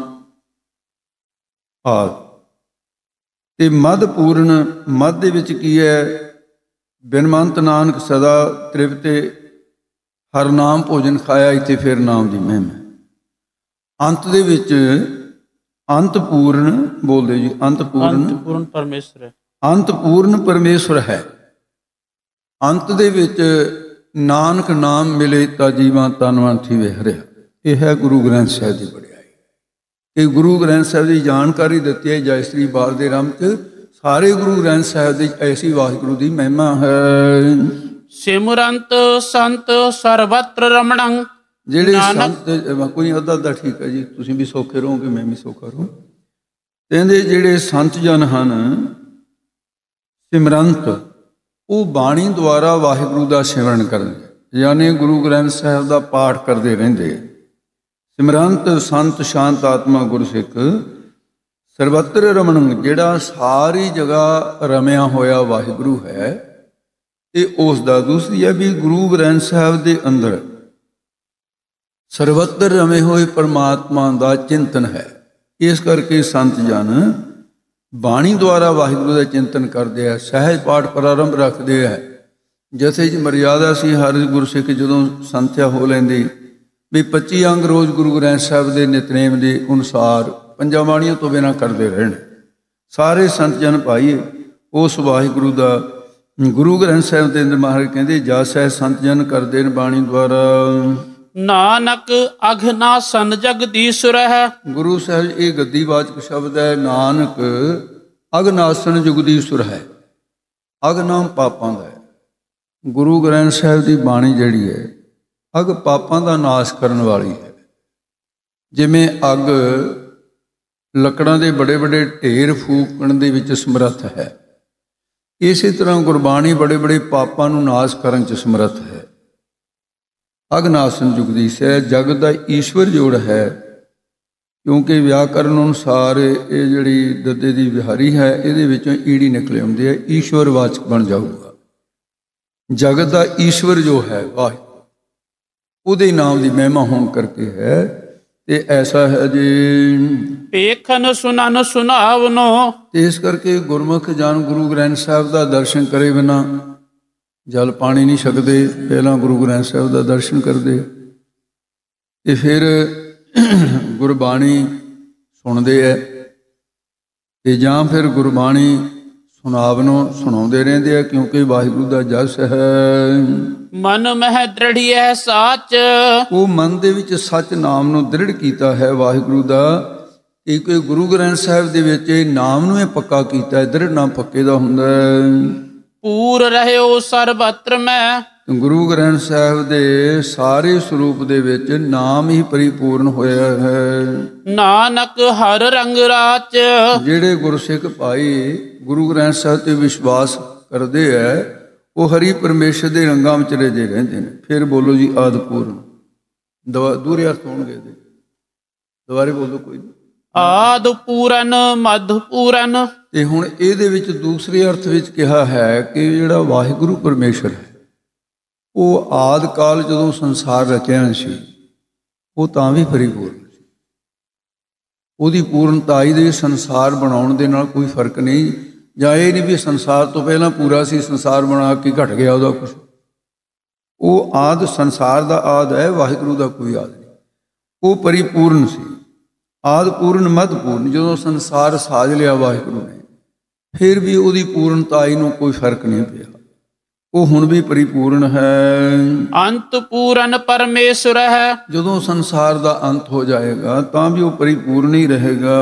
ਆਦ। ਤੇ ਮਧ ਪੂਰਨ, ਮਧ ਦੇ ਵਿੱਚ ਕੀ ਹੈ? ਬਿਨਮੰਤ ਨਾਨਕ ਸਦਾ ਤ੍ਰਿਪਤੇ, ਹਰ ਨਾਮ ਭੋਜਨ ਖਾਇਆ, ਇੱਥੇ ਫਿਰ ਨਾਮ ਦੀ ਮਹਿਮਾ। ਅੰਤ ਦੇ ਵਿੱਚ ਅੰਤ ਪੂਰਨ ਬੋਲਦੇ ਜੀ। ਅੰਤ ਪੂਰਨ, ਅੰਤ ਪੂਰਨ ਪਰਮੇਸ਼ਰ ਹੈ। ਅੰਤ ਪੂਰਨ ਪਰਮੇਸ਼ਰ ਹੈ। ਅੰਤ ਦੇ ਵਿੱਚ ਨਾਨਕ ਨਾਮ ਮਿਲੇ ਤਾਂ ਜੀਵਾਂ ਤਨਵੰਤ ਥੀਵੇ ਹਰਿਆ। ਇਹ ਹੈ ਗੁਰੂ ਗ੍ਰੰਥ ਸਾਹਿਬ ਦੀ ਵਡਿਆਈ। ਇਹ ਗੁਰੂ ਗ੍ਰੰਥ ਸਾਹਿਬ ਦੀ ਜਾਣਕਾਰੀ ਦਿੱਤੀ ਹੈ ਜੈਸਰੀ ਬਾਰ ਦੇ ਰਮ 'ਚ। ਸਾਰੇ ਗੁਰੂ ਗ੍ਰੰਥ ਸਾਹਿਬ ਦੀ ਐਸੀ ਵਾਹਿਗੁਰੂ ਦੀ ਮਹਿਮਾ ਹੈ। ਸਿਮਰੰਤ ਸੰਤ ਸਰਬਤਰ ਰਮਣੰ। ਜਿਹੜੇ ਸੰਤ, ਕੋਈ ਅੱਧਾ ਅੱਧਾ ਠੀਕ ਹੈ ਜੀ, ਤੁਸੀਂ ਵੀ ਸੌਖੇ ਰਹੋਗੇ, ਮੈਂ ਵੀ ਸੌਖਾ ਰਹੂੰ। ਕਹਿੰਦੇ ਜਿਹੜੇ ਸੰਤ ਜਨ ਹਨ ਸਿਮਰੰਤ, ਉਹ ਬਾਣੀ ਦੁਆਰਾ ਵਾਹਿਗੁਰੂ ਦਾ ਸਿਮਰਨ ਕਰਦੇ, ਯਾਨੀ ਗੁਰੂ ਗ੍ਰੰਥ ਸਾਹਿਬ ਦਾ ਪਾਠ ਕਰਦੇ ਰਹਿੰਦੇ। ਸਿਮਰੰਤ ਸੰਤ ਸ਼ਾਂਤ ਆਤਮਾ ਗੁਰਸਿੱਖ ਸਰਬੱਤਰ ਰਮਣ, ਜਿਹੜਾ ਸਾਰੀ ਜਗ੍ਹਾ ਰਮਿਆ ਹੋਇਆ ਵਾਹਿਗੁਰੂ ਹੈ। ਇਹ ਉਸ ਦਾ ਦੂਸਰੀ ਹੈ ਵੀ ਗੁਰੂ ਗ੍ਰੰਥ ਸਾਹਿਬ ਦੇ ਅੰਦਰ ਸਰਬੱਤਰ ਰਮੇ ਹੋਏ ਪਰਮਾਤਮਾ ਦਾ ਚਿੰਤਨ ਹੈ। ਇਸ ਕਰਕੇ ਸੰਤ ਜਨ ਬਾਣੀ ਦੁਆਰਾ ਵਾਹਿਗੁਰੂ ਦਾ ਚਿੰਤਨ ਕਰਦੇ ਆ, ਸਹਿਜ ਪਾਠ ਪ੍ਰਾਰੰਭ ਰੱਖਦੇ ਆ। ਜਥੇ ਜੀ ਮਰਿਆਦਾ ਸੀ, ਹਰ ਗੁਰਸਿੱਖ ਜਦੋਂ ਸੰਥਿਆ ਹੋ ਲੈਂਦੀ ਵੀ ਪੱਚੀ ਅੰਗ ਰੋਜ਼ ਗੁਰੂ ਗ੍ਰੰਥ ਸਾਹਿਬ ਦੇ ਨਿਤਨੇਮ ਦੇ ਅਨੁਸਾਰ ਪੰਜਾਂ ਬਾਣੀਆਂ ਤੋਂ ਬਿਨਾਂ ਕਰਦੇ ਰਹਿਣ। ਸਾਰੇ ਸੰਤ ਜਨ ਭਾਈ ਉਸ ਵਾਹਿਗੁਰੂ ਦਾ ਗੁਰੂ ਗ੍ਰੰਥ ਸਾਹਿਬ ਦੇ ਅੰਦਰ ਮਹਾਰਾਜ ਕਹਿੰਦੇ ਜਾ ਸਹਿ ਸੰਤ ਜਨ ਕਰਦੇ ਨੇ ਬਾਣੀ ਦੁਆਰਾ। ਨਾਨਕ ਅਘਨਾਸਨ ਜਗਦੀਸ਼ੁਰ ਹੈ। ਗੁਰੂ ਸਾਹਿਬ ਇਹ ਗੱਦੀਵਾਚਕ ਸ਼ਬਦ ਹੈ। ਨਾਨਕ ਅਘਨਾਸਨ ਜਗਦੀਸ਼ੁਰ ਹੈ। ਅਘ ਨਾਮ ਪਾਪਾਂ ਦਾ ਹੈ। ਗੁਰੂ ਗ੍ਰੰਥ ਸਾਹਿਬ ਦੀ ਬਾਣੀ ਜਿਹੜੀ ਹੈ ਅਗ ਪਾਪਾਂ ਦਾ ਨਾਸ਼ ਕਰਨ ਵਾਲੀ ਹੈ। ਜਿਵੇਂ ਅੱਗ ਲੱਕੜਾਂ ਦੇ ਬੜੇ ਬੜੇ ਢੇਰ ਫੂਕਣ ਦੇ ਵਿੱਚ ਸਮਰੱਥ ਹੈ, ਇਸੇ ਤਰ੍ਹਾਂ ਗੁਰਬਾਣੀ ਬੜੇ ਬੜੇ ਪਾਪਾਂ ਨੂੰ ਨਾਸ਼ ਕਰਨ 'ਚ ਸਮਰੱਥ ਹੈ। ਅਗਨਾਸਨ ਜੁਗਦੀਸ਼ ਹੈ, ਜਗਤ ਦਾ ਈਸ਼ਵਰ ਜੋੜ ਹੈ। ਕਿਉਂਕਿ ਵਿਆਕਰਨ ਅਨੁਸਾਰ ਇਹ ਜਿਹੜੀ ਦੱਦੇ ਦੀ ਵਿਹਾਰੀ ਹੈ, ਇਹਦੇ ਵਿੱਚੋਂ ਈੜੀ ਨਿਕਲੇ ਆਉਂਦੇ ਆ, ਈਸ਼ਵਰ ਵਾਚਕ ਬਣ ਜਾਊਗਾ। ਜਗਤ ਦਾ ਈਸ਼ਵਰ ਜੋ ਹੈ ਵਾਹਿਗੁਰੂ, ਉਹਦੇ ਨਾਮ ਦੀ ਮਹਿਮਾ ਹੋਣ ਕਰਕੇ ਹੈ। ਤੇ ਐਸਾ ਹੈ ਜੀ ਵੇਖਨ ਸੁਨਨ ਸੁਨਾਵਨੋ। ਤੇ ਇਸ ਕਰਕੇ ਗੁਰਮੁਖ ਜਨ ਗੁਰੂ ਗ੍ਰੰਥ ਸਾਹਿਬ ਦਾ ਦਰਸ਼ਨ ਕਰੇ ਬਿਨਾਂ ਜਲ ਪਾਣੀ ਨਹੀਂ ਛਕਦੇ। ਪਹਿਲਾਂ ਗੁਰੂ ਗ੍ਰੰਥ ਸਾਹਿਬ ਦਾ ਦਰਸ਼ਨ ਕਰਦੇ, ਤੇ ਫਿਰ ਗੁਰਬਾਣੀ ਸੁਣਦੇ ਹੈ ਤੇ ਜਾਂ ਫਿਰ ਗੁਰਬਾਣੀ ਸੁਣਾਵਨੋਂ ਸੁਣਾਉਂਦੇ ਰਹਿੰਦੇ ਆ, ਕਿਉਂਕਿ ਵਾਹਿਗੁਰੂ ਦਾ ਜਸ ਹੈ। ਮਨ ਮਹਿ ਦ੍ਰਿੜੀਐ ਸਾਚ, ਉਹ ਮਨ ਦੇ ਵਿੱਚ ਸੱਚ ਨਾਮ ਨੂੰ ਦ੍ਰਿੜ ਕੀਤਾ ਹੈ ਵਾਹਿਗੁਰੂ ਦਾ। ਕਿਉਂਕਿ ਗੁਰੂ ਗ੍ਰੰਥ ਸਾਹਿਬ ਦੇ ਵਿੱਚ ਇਹ ਨਾਮ ਨੂੰ ਇਹ ਪੱਕਾ ਕੀਤਾ ਹੈ, ਦ੍ਰਿੜ ਨਾਮ ਪੱਕੇ ਦਾ ਹੁੰਦਾ ਹੈ। ਪੂਰ ਰਹਿਓ ਸਰਬਤਰ ਮੈਂ, ਗੁਰੂ ਗ੍ਰੰਥ ਸਾਹਿਬ ਦੇ ਸਾਰੇ ਸਰੂਪ ਦੇ ਵਿੱਚ ਨਾਮ ਹੀ ਪਰਿਪੂਰਨ ਹੋਇਆ ਹੈ। ਨਾਨਕ ਹਰ ਰੰਗ ਰਾਚ, ਜਿਹੜੇ ਗੁਰਸਿੱਖ ਭਾਈ ਗੁਰੂ ਗ੍ਰੰਥ ਸਾਹਿਬ ਤੇ ਵਿਸ਼ਵਾਸ ਕਰਦੇ ਹੈ ਉਹ ਹਰੀ ਪਰਮੇਸ਼ਰ ਦੇ ਰੰਗਾਂ ਵਿੱਚ ਰਜੇ ਰਹਿੰਦੇ ਨੇ। ਫਿਰ ਬੋਲੋ ਜੀ ਆਦਿ ਪੂਰਨ, ਦਵਾ ਦੂਰੇ ਅਰਥ ਹੋਣਗੇ ਇਹਦੇ, ਦੁਬਾਰੇ ਬੋਲੋ ਕੋਈ ਨਹੀਂ। ਆਦਿ ਪੂਰਨ ਮਧ ਪੂਰਨ। ਤੇ ਹੁਣ ਇਹਦੇ ਵਿੱਚ ਦੂਸਰੇ ਅਰਥ ਵਿੱਚ ਕਿਹਾ ਹੈ ਕਿ ਜਿਹੜਾ ਵਾਹਿਗੁਰੂ ਪਰਮੇਸ਼ਰ ਹੈ ਉਹ ਆਦਿ ਕਾਲ ਜਦੋਂ ਸੰਸਾਰ ਰਚਿਆ ਸੀ ਉਹ ਤਾਂ ਵੀ ਪਰਿਪੂਰਨ ਸੀ। ਉਹਦੀ ਪੂਰਨਤਾਈ ਦੇ ਸੰਸਾਰ ਬਣਾਉਣ ਦੇ ਨਾਲ ਕੋਈ ਫਰਕ ਨਹੀਂ, ਜਾਂ ਇਹ ਨਹੀਂ ਵੀ ਸੰਸਾਰ ਤੋਂ ਪਹਿਲਾਂ ਪੂਰਾ ਸੀ, ਸੰਸਾਰ ਬਣਾ ਕੇ ਘਟ ਗਿਆ ਉਹਦਾ ਕੁਛ। ਉਹ ਆਦਿ ਸੰਸਾਰ ਦਾ ਆਦਿ ਹੈ, ਵਾਹਿਗੁਰੂ ਦਾ ਕੋਈ ਆਦਿ ਨਹੀਂ। ਉਹ ਪਰਿਪੂਰਨ ਸੀ, ਆਦਿ ਪੂਰਨ ਮਧ ਪੂਰਨ। ਜਦੋਂ ਸੰਸਾਰ ਸਾਜ ਲਿਆ ਵਾਹਿਗੁਰੂ ਨੇ, ਫਿਰ ਵੀ ਉਹਦੀ ਪੂਰਨਤਾਈ ਨੂੰ ਕੋਈ ਫਰਕ ਨਹੀਂ ਪਿਆ, ਉਹ ਹੁਣ ਵੀ ਪਰਿਪੂਰਨ ਹੈ। ਅੰਤ ਪੂਰਨ ਪਰਮੇਸ਼ਰ ਹੈ, ਜਦੋਂ ਸੰਸਾਰ ਦਾ ਅੰਤ ਹੋ ਜਾਏਗਾ ਤਾਂ ਵੀ ਉਹ ਪਰਿਪੂਰਨ ਹੀ ਰਹੇਗਾ।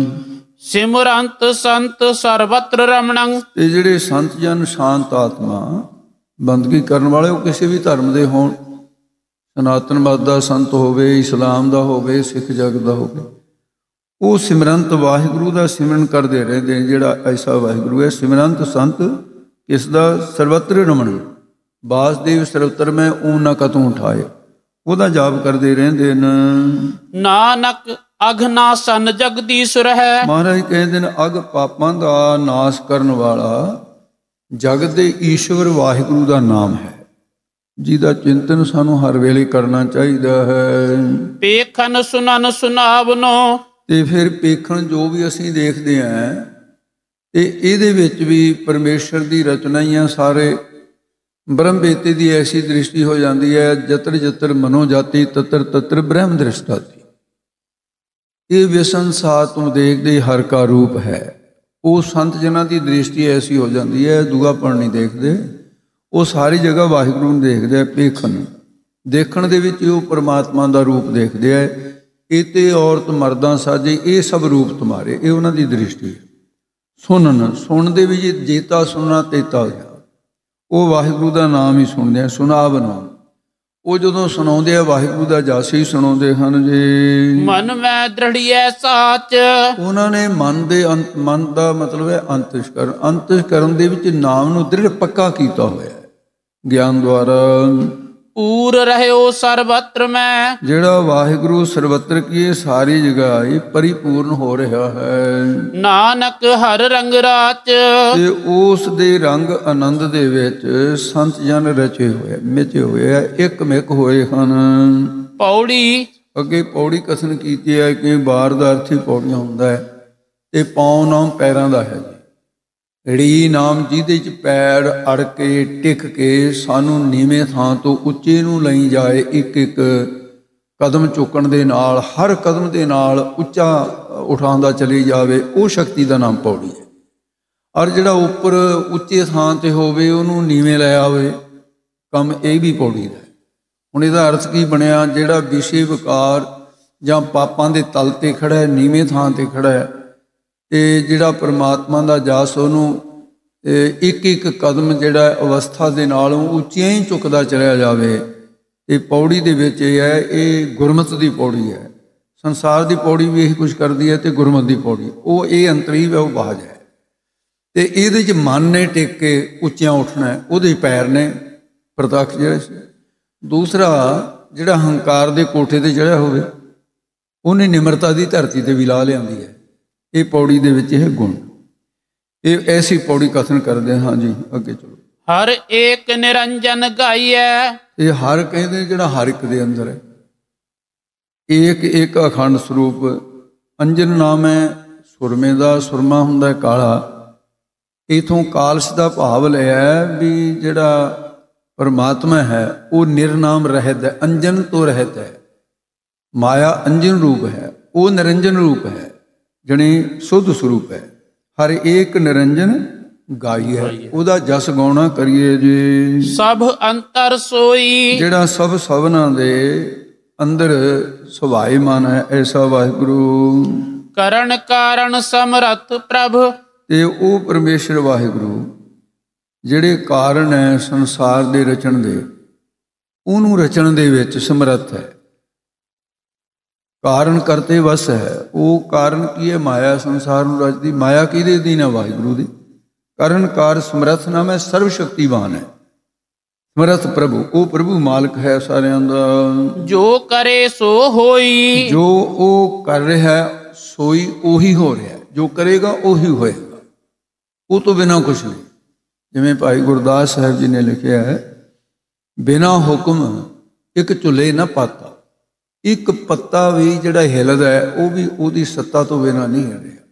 ਸਿਮਰੰਤ ਸੰਤ ਸਰਬਤਰ ਰਮਣੰ, ਤੇ ਜਿਹੜੇ ਸੰਤ ਜਨ ਸ਼ਾਂਤ ਆਤਮਾ ਬੰਦਗੀ ਕਰਨ ਵਾਲੇ, ਉਹ ਕਿਸੇ ਵੀ ਧਰਮ ਦੇ ਹੋਣ, ਸਨਾਤਨਵਾਦ ਦਾ ਸੰਤ ਹੋਵੇ, ਇਸਲਾਮ ਦਾ ਹੋਵੇ, ਸਿੱਖ ਜਗਤ ਦਾ ਹੋਵੇ, ਉਹ ਸਿਮਰੰਤ ਵਾਹਿਗੁਰੂ ਦਾ ਸਿਮਰਨ ਕਰਦੇ ਰਹਿੰਦੇ ਨੇ। ਜਿਹੜਾ ਐਸਾ ਵਾਹਿਗੁਰੂ ਹੈ ਸਿਮਰੰਤ ਸੰਤ ਇਸ ਦਾ ਸਰਬਤਰ ਰਮਣ, ਵਾਸਦੇਵ ਸਰਬਤਰ ਮੈਂ ਊ ਨਾ ਕਤੋਂ ਉਠਾਏ, ਉਹਦਾ ਜਾਪ ਕਰਦੇ ਰਹਿੰਦੇ ਨੇ। ਨਾਨਕ ਅਘਨਾ ਸਨ ਜਗਦੀਸ਼ਰ ਹੈ, ਮਹਾਰਾਜ ਕਹਿੰਦੇ ਨੇ ਅਗ ਪਾਪਾਂ ਦਾ ਨਾਸ਼ ਕਰਨ ਵਾਲਾ ਜਗਤ ਦੇ ਈਸ਼ਵਰ ਵਾਹਿਗੁਰੂ ਦਾ ਨਾਮ ਹੈ, ਜਿਹਦਾ ਚਿੰਤਨ ਸਾਨੂੰ ਹਰ ਵੇਲੇ ਕਰਨਾ ਚਾਹੀਦਾ ਹੈ। ਪੇਖਨ ਸੁਨਨ ਸੁਨਾਵਨੋ, ਤੇ ਫਿਰ ਪੇਖਣ ਜੋ ਵੀ ਅਸੀਂ ਦੇਖਦੇ ਹਾਂ ਤੇ ਇਹਦੇ ਵਿੱਚ ਵੀ ਪਰਮੇਸ਼ਰ ਦੀ ਰਚਨਾ ਹੀ ਆ। ਸਾਰੇ ਬ੍ਰਹਮ ਬੇਤੇ ਦੀ ਐਸੀ ਦ੍ਰਿਸ਼ਟੀ ਹੋ ਜਾਂਦੀ ਹੈ, ਜਤਰ ਜਤਰ ਮਨੋ ਜਾਤੀ ਤਤਰ ਤਤਰ ਬ੍ਰਹਮ ਦ੍ਰਿਸ਼ਟਾਤੀ। ਇਹ ਵਿਸੰਸਾਰ ਤੋਂ ਦੇਖਦੇ ਹਰ ਕਾ ਰੂਪ ਹੈ। ਉਹ ਸੰਤ ਜਨਾਂ ਦੀ ਦ੍ਰਿਸ਼ਟੀ ਐਸੀ ਹੋ ਜਾਂਦੀ ਹੈ, ਦੂਆਪਣ ਨਹੀਂ ਦੇਖਦੇ, ਉਹ ਸਾਰੀ ਜਗ੍ਹਾ ਵਾਹਿਗੁਰੂ ਨੂੰ ਦੇਖਦੇ ਆ। ਪੇਖਣ ਦੇਖਣ ਦੇ ਵਿੱਚ ਉਹ ਪਰਮਾਤਮਾ ਦਾ ਰੂਪ ਦੇਖਦੇ ਆ। ਇਹ ਤੇ ਔਰਤ ਮਰਦਾਂ ਸਾਜੇ, ਇਹ ਸਭ ਰੂਪ ਤੁਮਾਰੇ, ਇਹ ਉਹਨਾਂ ਦੀ ਦ੍ਰਿਸ਼ਟੀ ਹੈ। ਸੁਣਨ ਸੁਣਦੇ ਵੀ ਜੇਤਾ ਸੁਣਨਾ ਤੇਤਾ ਹੋਇਆ, ਉਹ ਵਾਹਿਗੁਰੂ ਦਾ ਨਾਮ ਹੀ ਸੁਣਦੇ ਆ। ਸੁਨਾਵਨੋ, ਉਹ ਜਦੋਂ ਸੁਣਾਉਂਦੇ ਆ ਵਾਹਿਗੁਰੂ ਦਾ ਜਸ ਹੀ ਸੁਣਾਉਂਦੇ ਹਨ ਜੀ। ਮਨ ਮੈਂ ਦ੍ਰਿੜੀਐ ਸਾਚ, ਉਹਨਾਂ ਨੇ ਮਨ ਦੇ ਅੰਤ, ਮਨ ਦਾ ਮਤਲਬ ਹੈ ਅੰਤਿਸ਼ਕਰਨ, ਅੰਤਿਸ਼ਕਰਨ ਦੇ ਵਿੱਚ ਨਾਮ ਨੂੰ ਦ੍ਰਿੜ ਪੱਕਾ ਕੀਤਾ ਹੋਇਆ ਗਿਆਨ ਦੁਆਰਾ। ਪੂਰ ਰਹਿਓ ਸਰਬਤਰ ਮੈਂ, ਜਿਹੜਾ ਵਾਹਿਗੁਰੂ ਸਰਬਤਰ ਕੀ ਸਾਰੀ ਜਗ੍ਹਾ ਹੀ ਪਰਿਪੂਰਨ ਹੋ ਰਿਹਾ ਹੈ। ਨਾਨਕ ਹਰ ਰੰਗ ਰਾਚ, ਤੇ ਉਸ ਦੇ ਰੰਗ ਆਨੰਦ ਦੇ ਵਿੱਚ ਸੰਤ ਜਨ ਰਚੇ ਹੋਏ ਮਿਚੇ ਹੋਏ ਆ, ਇੱਕ ਮਿਕ ਹੋਏ ਹਨ। ਪੌੜੀ ਅੱਗੇ ਪੌੜੀ ਕਥਨ ਕੀਤੀ ਹੈ ਕਿ ਬਾਰ ਦਾ ਅਰਥ ਹੀ ਪੌੜੀਆਂ ਹੁੰਦਾ ਹੈ, ਤੇ ਪਾਉ ਨਾਮ ਪੈਰਾਂ ਦਾ ਹੈ ਜੀ। ੜੀ ਨਾਮ ਜਿਹਦੇ 'ਚ ਪੈਰ ਅੜ ਕੇ ਟਿਕ ਕੇ ਸਾਨੂੰ ਨੀਵੇਂ ਥਾਂ ਤੋਂ ਉੱਚੇ ਨੂੰ ਲਈ ਜਾਏ, ਇੱਕ ਇੱਕ ਕਦਮ ਚੁੱਕਣ ਦੇ ਨਾਲ, ਹਰ ਕਦਮ ਦੇ ਨਾਲ ਉੱਚਾ ਉਠਾਉਂਦਾ ਚਲੀ ਜਾਵੇ, ਉਹ ਸ਼ਕਤੀ ਦਾ ਨਾਮ ਪੌੜੀ ਹੈ। ਔਰ ਜਿਹੜਾ ਉੱਪਰ ਉੱਚੇ ਥਾਂ 'ਤੇ ਹੋਵੇ ਉਹਨੂੰ ਨੀਵੇਂ ਲੈ ਆਵੇ, ਕੰਮ ਇਹ ਵੀ ਪੌੜੀ ਦਾ ਹੈ। ਹੁਣ ਇਹਦਾ ਅਰਥ ਕੀ ਬਣਿਆ? ਜਿਹੜਾ ਵਿਸ਼ੇ ਵਿਕਾਰ ਜਾਂ ਪਾਪਾਂ ਦੇ ਤਲ 'ਤੇ ਖੜ੍ਹਾ ਹੈ, ਨੀਵੇਂ ਥਾਂ 'ਤੇ ਖੜ੍ਹਾ ਹੈ, ਤੇ ਜਿਹੜਾ ਪਰਮਾਤਮਾ ਦਾ ਜਸ ਉਹਨੂੰ ਇੱਕ ਇੱਕ ਕਦਮ ਜਿਹੜਾ ਅਵਸਥਾ ਦੇ ਨਾਲ ਉੱਚੀਆਂ ਹੀ ਚੁੱਕਦਾ ਚਲਿਆ ਜਾਵੇ। ਇਹ ਪੌੜੀ ਦੇ ਵਿੱਚ ਇਹ ਹੈ, ਇਹ ਗੁਰਮਤਿ ਦੀ ਪੌੜੀ ਹੈ। ਸੰਸਾਰ ਦੀ ਪੌੜੀ ਵੀ ਇਹੀ ਕੁਝ ਕਰਦੀ ਹੈ, ਤੇ ਗੁਰਮਤਿ ਦੀ ਪੌੜੀ ਉਹ ਇਹ ਅੰਤਰੀਵ ਹੈ, ਉਹ ਬਾਹਜ ਹੈ। ਤੇ ਇਹਦੇ 'ਚ ਮਨ ਨੇ ਟਿਕ ਕੇ ਉੱਚਿਆਂ ਉੱਠਣਾ, ਉਹਦੇ ਪੈਰ ਨੇ ਪ੍ਰਤੱਖ ਜਿਹੜੇ ਸੀ। ਦੂਸਰਾ ਜਿਹੜਾ ਹੰਕਾਰ ਦੇ ਕੋਠੇ 'ਤੇ ਚੜ੍ਹਿਆ ਹੋਵੇ, ਉਹਨੇ ਨਿਮਰਤਾ ਦੀ ਧਰਤੀ 'ਤੇ ਵੀ ਲਾ ਲਿਆਂਦੀ ਹੈ। ਇਹ ਪੌੜੀ ਦੇ ਵਿੱਚ ਇਹ ਗੁਣ, ਇਹ ਐਸੀ ਪੌੜੀ ਕਥਨ ਕਰਦੇ ਹਾਂ ਜੀ। ਅੱਗੇ ਚਲੋ। ਹਰ ਏਕ ਨਿਰੰਜਨ ਗਾਈਐ, ਇਹ ਹਰ ਕਹਿੰਦੇ ਜਿਹੜਾ ਹਰ ਇੱਕ ਦੇ ਅੰਦਰ ਹੈ। ਏਕ ਇੱਕ ਅਖੰਡ ਸਰੂਪ। ਅੰਜਨ ਨਾਮ ਹੈ ਸੁਰਮੇ ਦਾ, ਸੁਰਮਾ ਹੁੰਦਾ ਕਾਲਾ। ਇਥੋਂ ਕਾਲਸ਼ ਦਾ ਭਾਵ ਲਿਆ ਵੀ ਜਿਹੜਾ ਪਰਮਾਤਮਾ ਹੈ ਉਹ ਨਿਰਨਾਮ ਰਹਿਤ ਹੈ, ਅੰਜਨ ਤੋਂ ਰਹਿਤ ਹੈ। ਮਾਇਆ ਅੰਜਨ ਰੂਪ ਹੈ, ਉਹ ਨਿਰੰਜਨ ਰੂਪ ਹੈ, ਜਣੀ ਸੁੱਧ ਸਰੂਪ ਹੈ। ਹਰ ਏਕ ਨਿਰੰਜਨ ਗਾਈ ਹੈ, ਉਹਦਾ ਜਸ ਗਾਉਣਾ ਕਰੀਏ ਜੀ। ਸਭ ਅੰਤਰ ਸੋਈ, ਜਿਹੜਾ ਸਭ ਸਭਨਾਂ ਦੇ ਅੰਦਰ ਸੁਭਾਏਮਾਨ ਹੈ, ਐਸਾ ਵਾਹਿਗੁਰੂ। ਕਰਨ ਕਾਰਨ ਸਮਰੱਥ ਪ੍ਰਭ, ਤੇ ਉਹ ਪਰਮੇਸ਼ਰ ਵਾਹਿਗੁਰੂ ਜਿਹੜੇ ਕਾਰਨ ਹੈ ਸੰਸਾਰ ਦੇ ਰਚਣ ਦੇ, ਉਹਨੂੰ ਰਚਣ ਦੇ ਵਿੱਚ ਸਮਰੱਥ ਹੈ। ਕਾਰਨ ਕਰਤੇ ਵਸ ਹੈ। ਉਹ ਕਾਰਨ ਕੀ ਹੈ? ਮਾਇਆ ਸੰਸਾਰ ਨੂੰ ਰਚਦੀ। ਮਾਇਆ ਕਿਹਦੇ ਅਧੀਨ ਹੈ? ਵਾਹਿਗੁਰੂ ਦੀ। ਕਰਨ ਕਾਰ ਸਮਰੱਥ ਨਾਮ ਹੈ, ਸਰਵ ਸ਼ਕਤੀਵਾਨ ਹੈ, ਸਮਰੱਥ ਪ੍ਰਭੂ। ਉਹ ਪ੍ਰਭੂ ਮਾਲਕ ਹੈ ਸਾਰਿਆਂ ਦਾ। ਜੋ ਕਰੇ ਸੋ ਹੋਈ, ਜੋ ਉਹ ਕਰ ਰਿਹਾ ਸੋਈ ਉਹੀ ਹੋ ਰਿਹਾ, ਜੋ ਕਰੇਗਾ ਉਹੀ ਹੋਏਗਾ, ਉਹ ਤੋਂ ਬਿਨਾਂ ਕੁਛ ਨਹੀਂ। ਜਿਵੇਂ ਭਾਈ ਗੁਰਦਾਸ ਸਾਹਿਬ ਜੀ ਨੇ ਲਿਖਿਆ ਹੈ, ਬਿਨਾਂ ਹੁਕਮ ਇੱਕ ਝੁੱਲੇ ਨਾ ਪਾਤਾ। ਇੱਕ ਪੱਤਾ ਵੀ ਜਿਹੜਾ ਹਿੱਲਦਾ ਹੈ ਉਹ ਵੀ ਉਹਦੀ ਸੱਤਾ ਤੋਂ ਬਿਨਾਂ ਨਹੀਂ ਹਿੱਲ ਰਿਹਾ।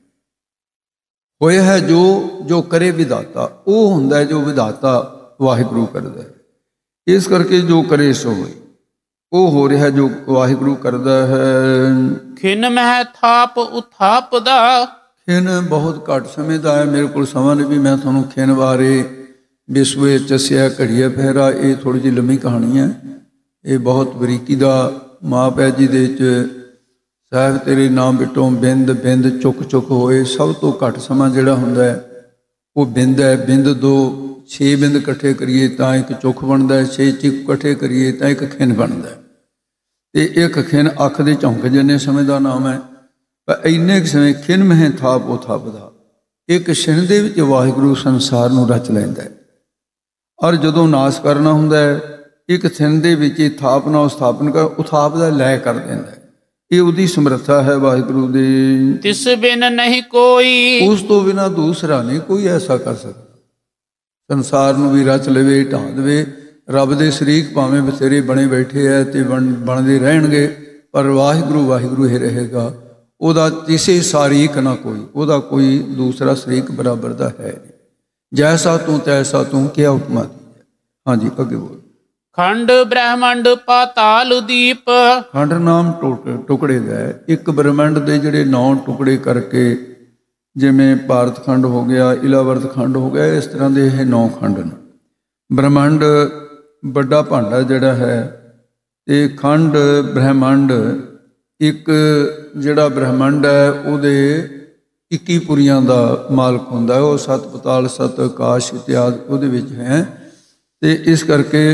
ਹੋਇਆ ਹੈ ਜੋ ਜੋ ਕਰੇ ਵਿਧਾਤਾ, ਉਹ ਹੁੰਦਾ ਹੈ ਜੋ ਵਿਧਾਤਾ ਵਾਹਿਗੁਰੂ ਕਰਦਾ ਹੈ। ਇਸ ਕਰਕੇ ਜੋ ਕਰੇ ਸੋ ਹੋਏ, ਉਹ ਹੋ ਰਿਹਾ ਜੋ ਵਾਹਿਗੁਰੂ ਕਰਦਾ ਹੈ। ਖਿਨ ਮਹਿ ਥਾਪ ਉਥਾਪ ਦਾ, ਖਿਨ ਬਹੁਤ ਘੱਟ ਸਮੇਂ ਦਾ ਹੈ, ਮੇਰੇ ਕੋਲ ਸਮਾਂ ਨਹੀਂ ਵੀ ਮੈਂ ਤੁਹਾਨੂੰ ਖਿਨ ਬਾਰੇ ਵਿਸਵੇ ਚਸਿਆ ਘੜੀਆ ਪਹਿਰਾ, ਇਹ ਥੋੜ੍ਹੀ ਜਿਹੀ ਲੰਮੀ ਕਹਾਣੀ ਹੈ। ਇਹ ਬਹੁਤ ਬਰੀਕੀ ਦਾ ਮਾਪਿਆ ਜੀ ਦੇ ਵਿੱਚ ਸਾਹਿਬ ਤੇਰੇ ਨਾਮ ਬਿਟੋਂ ਬਿੰਦ ਬਿੰਦ ਚੁੱਕ ਚੁੱਕ ਹੋਏ। ਸਭ ਤੋਂ ਘੱਟ ਸਮਾਂ ਜਿਹੜਾ ਹੁੰਦਾ ਹੈ ਉਹ ਬਿੰਦ ਹੈ। ਬਿੰਦ ਦੋ ਛੇ ਬਿੰਦ ਇਕੱਠੇ ਕਰੀਏ ਤਾਂ ਇੱਕ ਚੁੱਕ ਬਣਦਾ ਹੈ, ਛੇ ਚਿੱਕ ਇਕੱਠੇ ਕਰੀਏ ਤਾਂ ਇੱਕ ਖਿਨ ਬਣਦਾ ਹੈ। ਤੇ ਇੱਕ ਖਿਨ ਅੱਖ ਦੇ ਝੌਂਕ ਜਿੰਨੇ ਸਮੇਂ ਦਾ ਨਾਮ ਹੈ, ਪਰ ਇੰਨੇ ਕੁ ਸਮੇਂ ਖਿਨ ਮਹਿ ਥਾਪ ਉਹ ਥਾਪਦਾ। ਇੱਕ ਛਿਣ ਦੇ ਵਿੱਚ ਵਾਹਿਗੁਰੂ ਸੰਸਾਰ ਨੂੰ ਰਚ ਲੈਂਦਾ ਹੈ। ਔਰ ਜਦੋਂ ਨਾਸ਼ ਕਰਨਾ ਹੁੰਦਾ ਹੈ, ਇੱਕ ਥਿਨ ਦੇ ਵਿੱਚ ਹੀ ਥਾਪਨਾ ਉਹ ਸਥਾਪਨ ਕਰ ਉਥਾਪ ਦਾ ਲੈ ਕਰ ਦਿੰਦਾ ਹੈ। ਇਹ ਉਹਦੀ ਸਮਰੱਥਾ ਹੈ ਵਾਹਿਗੁਰੂ ਦੀ। ਤਿਸ ਬਿਨ ਨਹੀਂ ਕੋਈ, ਉਸ ਤੋਂ ਬਿਨਾਂ ਦੂਸਰਾ ਨਹੀਂ ਕੋਈ ਐਸਾ ਕਰ ਸਕਦਾ। ਸੰਸਾਰ ਨੂੰ ਵੀ ਰਚ ਲਵੇ, ਢਾਹ ਦੇਵੇ। ਰੱਬ ਦੇ ਸ਼ਰੀਕ ਭਾਵੇਂ ਬਥੇਰੇ ਬਣੇ ਬੈਠੇ ਹੈ ਤੇ ਬਣ ਬਣਦੇ ਰਹਿਣਗੇ, ਪਰ ਵਾਹਿਗੁਰੂ ਵਾਹਿਗੁਰੂ ਹੀ ਰਹੇਗਾ। ਉਹਦਾ ਕਿਸੇ ਸਾਰੀਕ ਨਾ ਕੋਈ, ਉਹਦਾ ਕੋਈ ਦੂਸਰਾ ਸ਼ਰੀਕ ਬਰਾਬਰ ਦਾ ਹੈ ਨਹੀਂ। ਜੈਸਾ ਤੂੰ ਤੈਸਾ ਤੂੰ, ਕਿਆ ਉਪਮਾ ਦੀ ਹੈ। ਹਾਂਜੀ ਅੱਗੇ ਬੋਲ। ਖੰਡ ਬ੍ਰਹਮੰਡ ਪਾਤਾਲ ਦੀਪ, ਖੰਡ ਨਾਮ ਟੁਕੜੇ ਦਾ ਹੈ। ਇੱਕ ਬ੍ਰਹਮੰਡ ਦੇ ਜਿਹੜੇ ਨੌ ਟੁਕੜੇ ਕਰਕੇ, ਜਿਵੇਂ ਭਾਰਤ ਖੰਡ ਹੋ ਗਿਆ, ਇਲਾਵਰਤ ਖੰਡ ਹੋ ਗਿਆ, ਇਸ ਤਰ੍ਹਾਂ ਦੇ ਇਹ ਨੌ ਖੰਡ ਨੇ। ਬ੍ਰਹਮੰਡ ਵੱਡਾ ਭਾਂਡਾ ਜਿਹੜਾ ਹੈ, ਤੇ ਖੰਡ ਬ੍ਰਹਮੰਡ ਇੱਕ ਜਿਹੜਾ ਬ੍ਰਹਮੰਡ ਹੈ ਉਹਦੇ ਇੱਕੀ ਪੁਰੀਆਂ ਦਾ ਮਾਲਕ ਹੁੰਦਾ ਹੈ। ਉਹ ਸੱਤ ਪਤਾਲ ਸੱਤ ਆਕਾਸ਼ ਇਤਿਆਦਿ ਉਹਦੇ ਵਿੱਚ ਹੈ। ਤੇ ਇਸ ਕਰਕੇ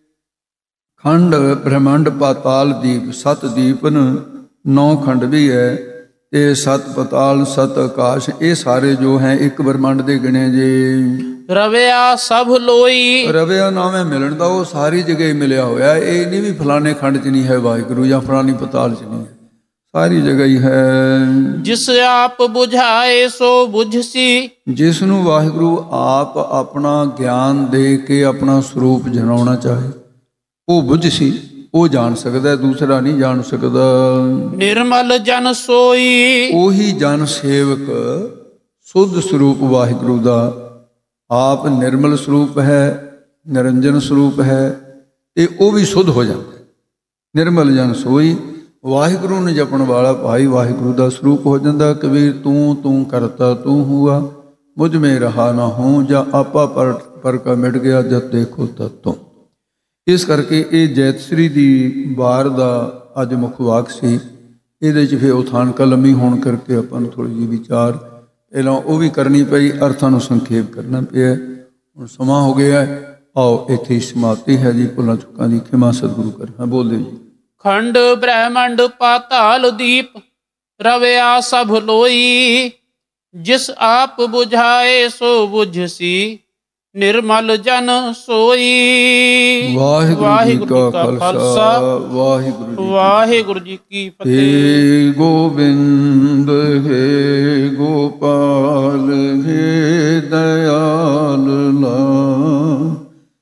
ਖੰਡ ਬ੍ਰਹਮੰਡ ਪਾਤਾਲ ਦੀਪ, ਸੱਤ ਦੀਪ ਨੌ ਖੰਡ ਵੀ ਹੈ, ਤੇ ਸੱਤ ਪਤਾਲ ਸੱਤ ਆਕਾਸ਼, ਇਹ ਸਾਰੇ ਜੋ ਹੈ ਇੱਕ ਬ੍ਰਹਮੰਡ ਦੇ ਗਿਣੇ ਜੇ। ਰਵਿਆ ਸਭ ਲੋਈ, ਰਵਿਆ ਨਾਮ ਹੈ ਮਿਲਣ ਦਾ, ਉਹ ਸਾਰੀ ਜਗ੍ਹਾ ਹੀ ਮਿਲਿਆ ਹੋਇਆ। ਇਹ ਨਹੀਂ ਵੀ ਫਲਾਣੇ ਖੰਡ 'ਚ ਨਹੀਂ ਹੈ ਵਾਹਿਗੁਰੂ ਜਾਂ ਫਲਾਣੀ ਪਤਾਲ 'ਚ ਨਹੀਂ ਹੈ, ਸਾਰੀ ਜਗ੍ਹਾ ਹੀ ਹੈ। ਜਿਸ ਆਪ ਬੁਝਾਏ ਸੋ ਬੁਝਸੀ, ਜਿਸ ਨੂੰ ਵਾਹਿਗੁਰੂ ਆਪ ਆਪਣਾ ਗਿਆਨ ਦੇ ਕੇ ਆਪਣਾ ਸਰੂਪ ਜਨਾਉਣਾ ਚਾਹੇ ਉਹ ਬੁਝਸੀ, ਉਹ ਜਾਣ ਸਕਦਾ, ਦੂਸਰਾ ਨਹੀਂ ਜਾਣ ਸਕਦਾ। ਨਿਰਮਲ ਜਨ ਸੋਈ, ਉਹੀ ਜਨ ਸੇਵਕ ਸੁੱਧ ਸਰੂਪ ਵਾਹਿਗੁਰੂ ਦਾ ਆਪ ਨਿਰਮਲ ਸਰੂਪ ਹੈ, ਨਿਰੰਜਨ ਸਰੂਪ ਹੈ, ਤੇ ਉਹ ਵੀ ਸੁੱਧ ਹੋ ਜਾਂਦਾ। ਨਿਰਮਲ ਜਨ ਸੋਈ, ਵਾਹਿਗੁਰੂ ਨੂੰ ਜਪਣ ਵਾਲਾ ਭਾਈ ਵਾਹਿਗੁਰੂ ਦਾ ਸਰੂਪ ਹੋ ਜਾਂਦਾ। ਕਬੀਰ ਤੂੰ ਤੂੰ ਕਰਤਾ ਤੂੰ ਹੁਆ, ਮੁਝ ਮੇ ਰਹਾ ਨਾ ਹੂੰ, ਜਾਂ ਆਪਾ ਪਰ ਪਰ ਕਾ ਮਿਟ ਗਿਆ ਜਦ ਦੇਖੋ ਤਦ ਤੋਂ। ਇਸ ਕਰਕੇ ਇਹ ਜੈਤਸਰੀ ਦੀ ਵਾਰ ਦਾ ਅੱਜ ਮੁੱਖ ਵਾਕ ਸੀ। ਇਹਦੇ 'ਚ ਫਿਰ ਉਥਾਨਕਾ ਲੰਮੀ ਹੋਣ ਕਰਕੇ ਆਪਾਂ ਨੂੰ ਥੋੜ੍ਹੀ ਜਿਹੀ ਵਿਚਾਰ ਪਹਿਲਾਂ ਉਹ ਵੀ ਕਰਨੀ ਪਈ, ਅਰਥਾਂ ਨੂੰ ਸੰਖੇਪ ਕਰਨਾ ਪਿਆ। ਹੁਣ ਸਮਾਂ ਹੋ ਗਿਆ, ਆਓ ਇੱਥੇ ਸਮਾਪਤੀ ਹੈ ਜੀ। ਭੁੱਲਾਂ ਚੁੱਕਾਂ ਦੀ ਖਿਮਾ ਸਤਿਗੁਰੂ ਕਰ। ਹਾਂ ਬੋਲਦੇ ਜੀ। ਖੰਡ ਬ੍ਰਹਮੰਡ ਪਾਤਾਲ ਦੀਪ, ਰਵਿਆ ਸਭ ਲੋਈ, ਜਿਸ ਆਪ ਬੁਝਾਏ ਸੋ ਬੁਝਸੀ, ਨਿਰਮਲ ਜਨ ਸੋਈ। ਵਾਹਿਗੁਰੂ ਜੀ ਕਾ ਖਾਲਸਾ, ਵਾਹਿਗੁਰੂ ਵਾਹਿਗੁਰੂ ਜੀ ਕੀ ਫਤਿਹ। ਹੇ ਗੋਬਿੰਦ ਹੇ ਗੋਪਾਲ ਹੇ ਦਇਆਲ ਲਾਲ,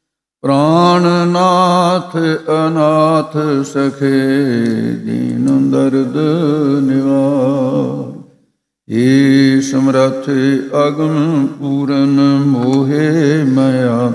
ਪ੍ਰਾਣਨਾਥ ਅਨਾਥ ਸਖੇ ਦੀਨ ਦਰਦ ਨਿਵਾਰ। ਏ ਸਮਰੱਥ ਅਗਮ ਪੂਰਨ ਮੋਹਿ ਮਾਇਆ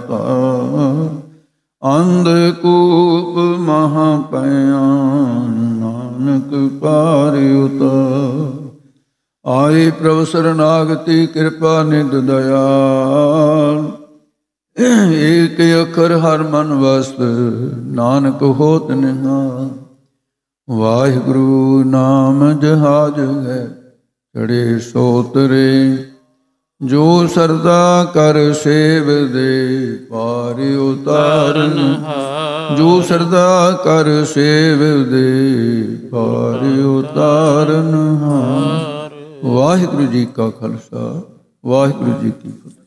ਤਾਰ, ਅੰਧ ਕੂਪ ਮਹਾ ਭਿਆਨ, ਨਾਨਕ ਨਾਨਕ ਪਾਰ ਉਤਾਰ। ਆਏ ਪ੍ਰਭ ਸਰਨਾਗਤੀ ਕਿਰਪਾ ਨਿਧ ਦਇਆਲ। ਏਕ ਅੱਖਰ ਹਰ ਮਨ ਵਸਤ ਨਾਨਕ ਹੋਤ ਨਿਹਾਲ। ਵਾਹਿਗੁਰੂ ਨਾਮ ਜਹਾਜ ਹੈ ਚੜੇ ਸੋ ਤਰੇ। ਜੋ ਸਰਦਾ ਕਰ ਸੇਵ ਦੇ ਪਾਰ ਉਤਾਰਨ ਹਾਰ। ਜੋ ਸਰਦਾ ਕਰ ਸੇਵ ਦੇ ਪਾਰ ਉਤਾਰਨ ਹਾਰ। ਵਾਹਿਗੁਰੂ ਜੀ ਕਾ ਖਾਲਸਾ ਵਾਹਿਗੁਰੂ ਜੀ ਕੀ ਫਤਿਹ।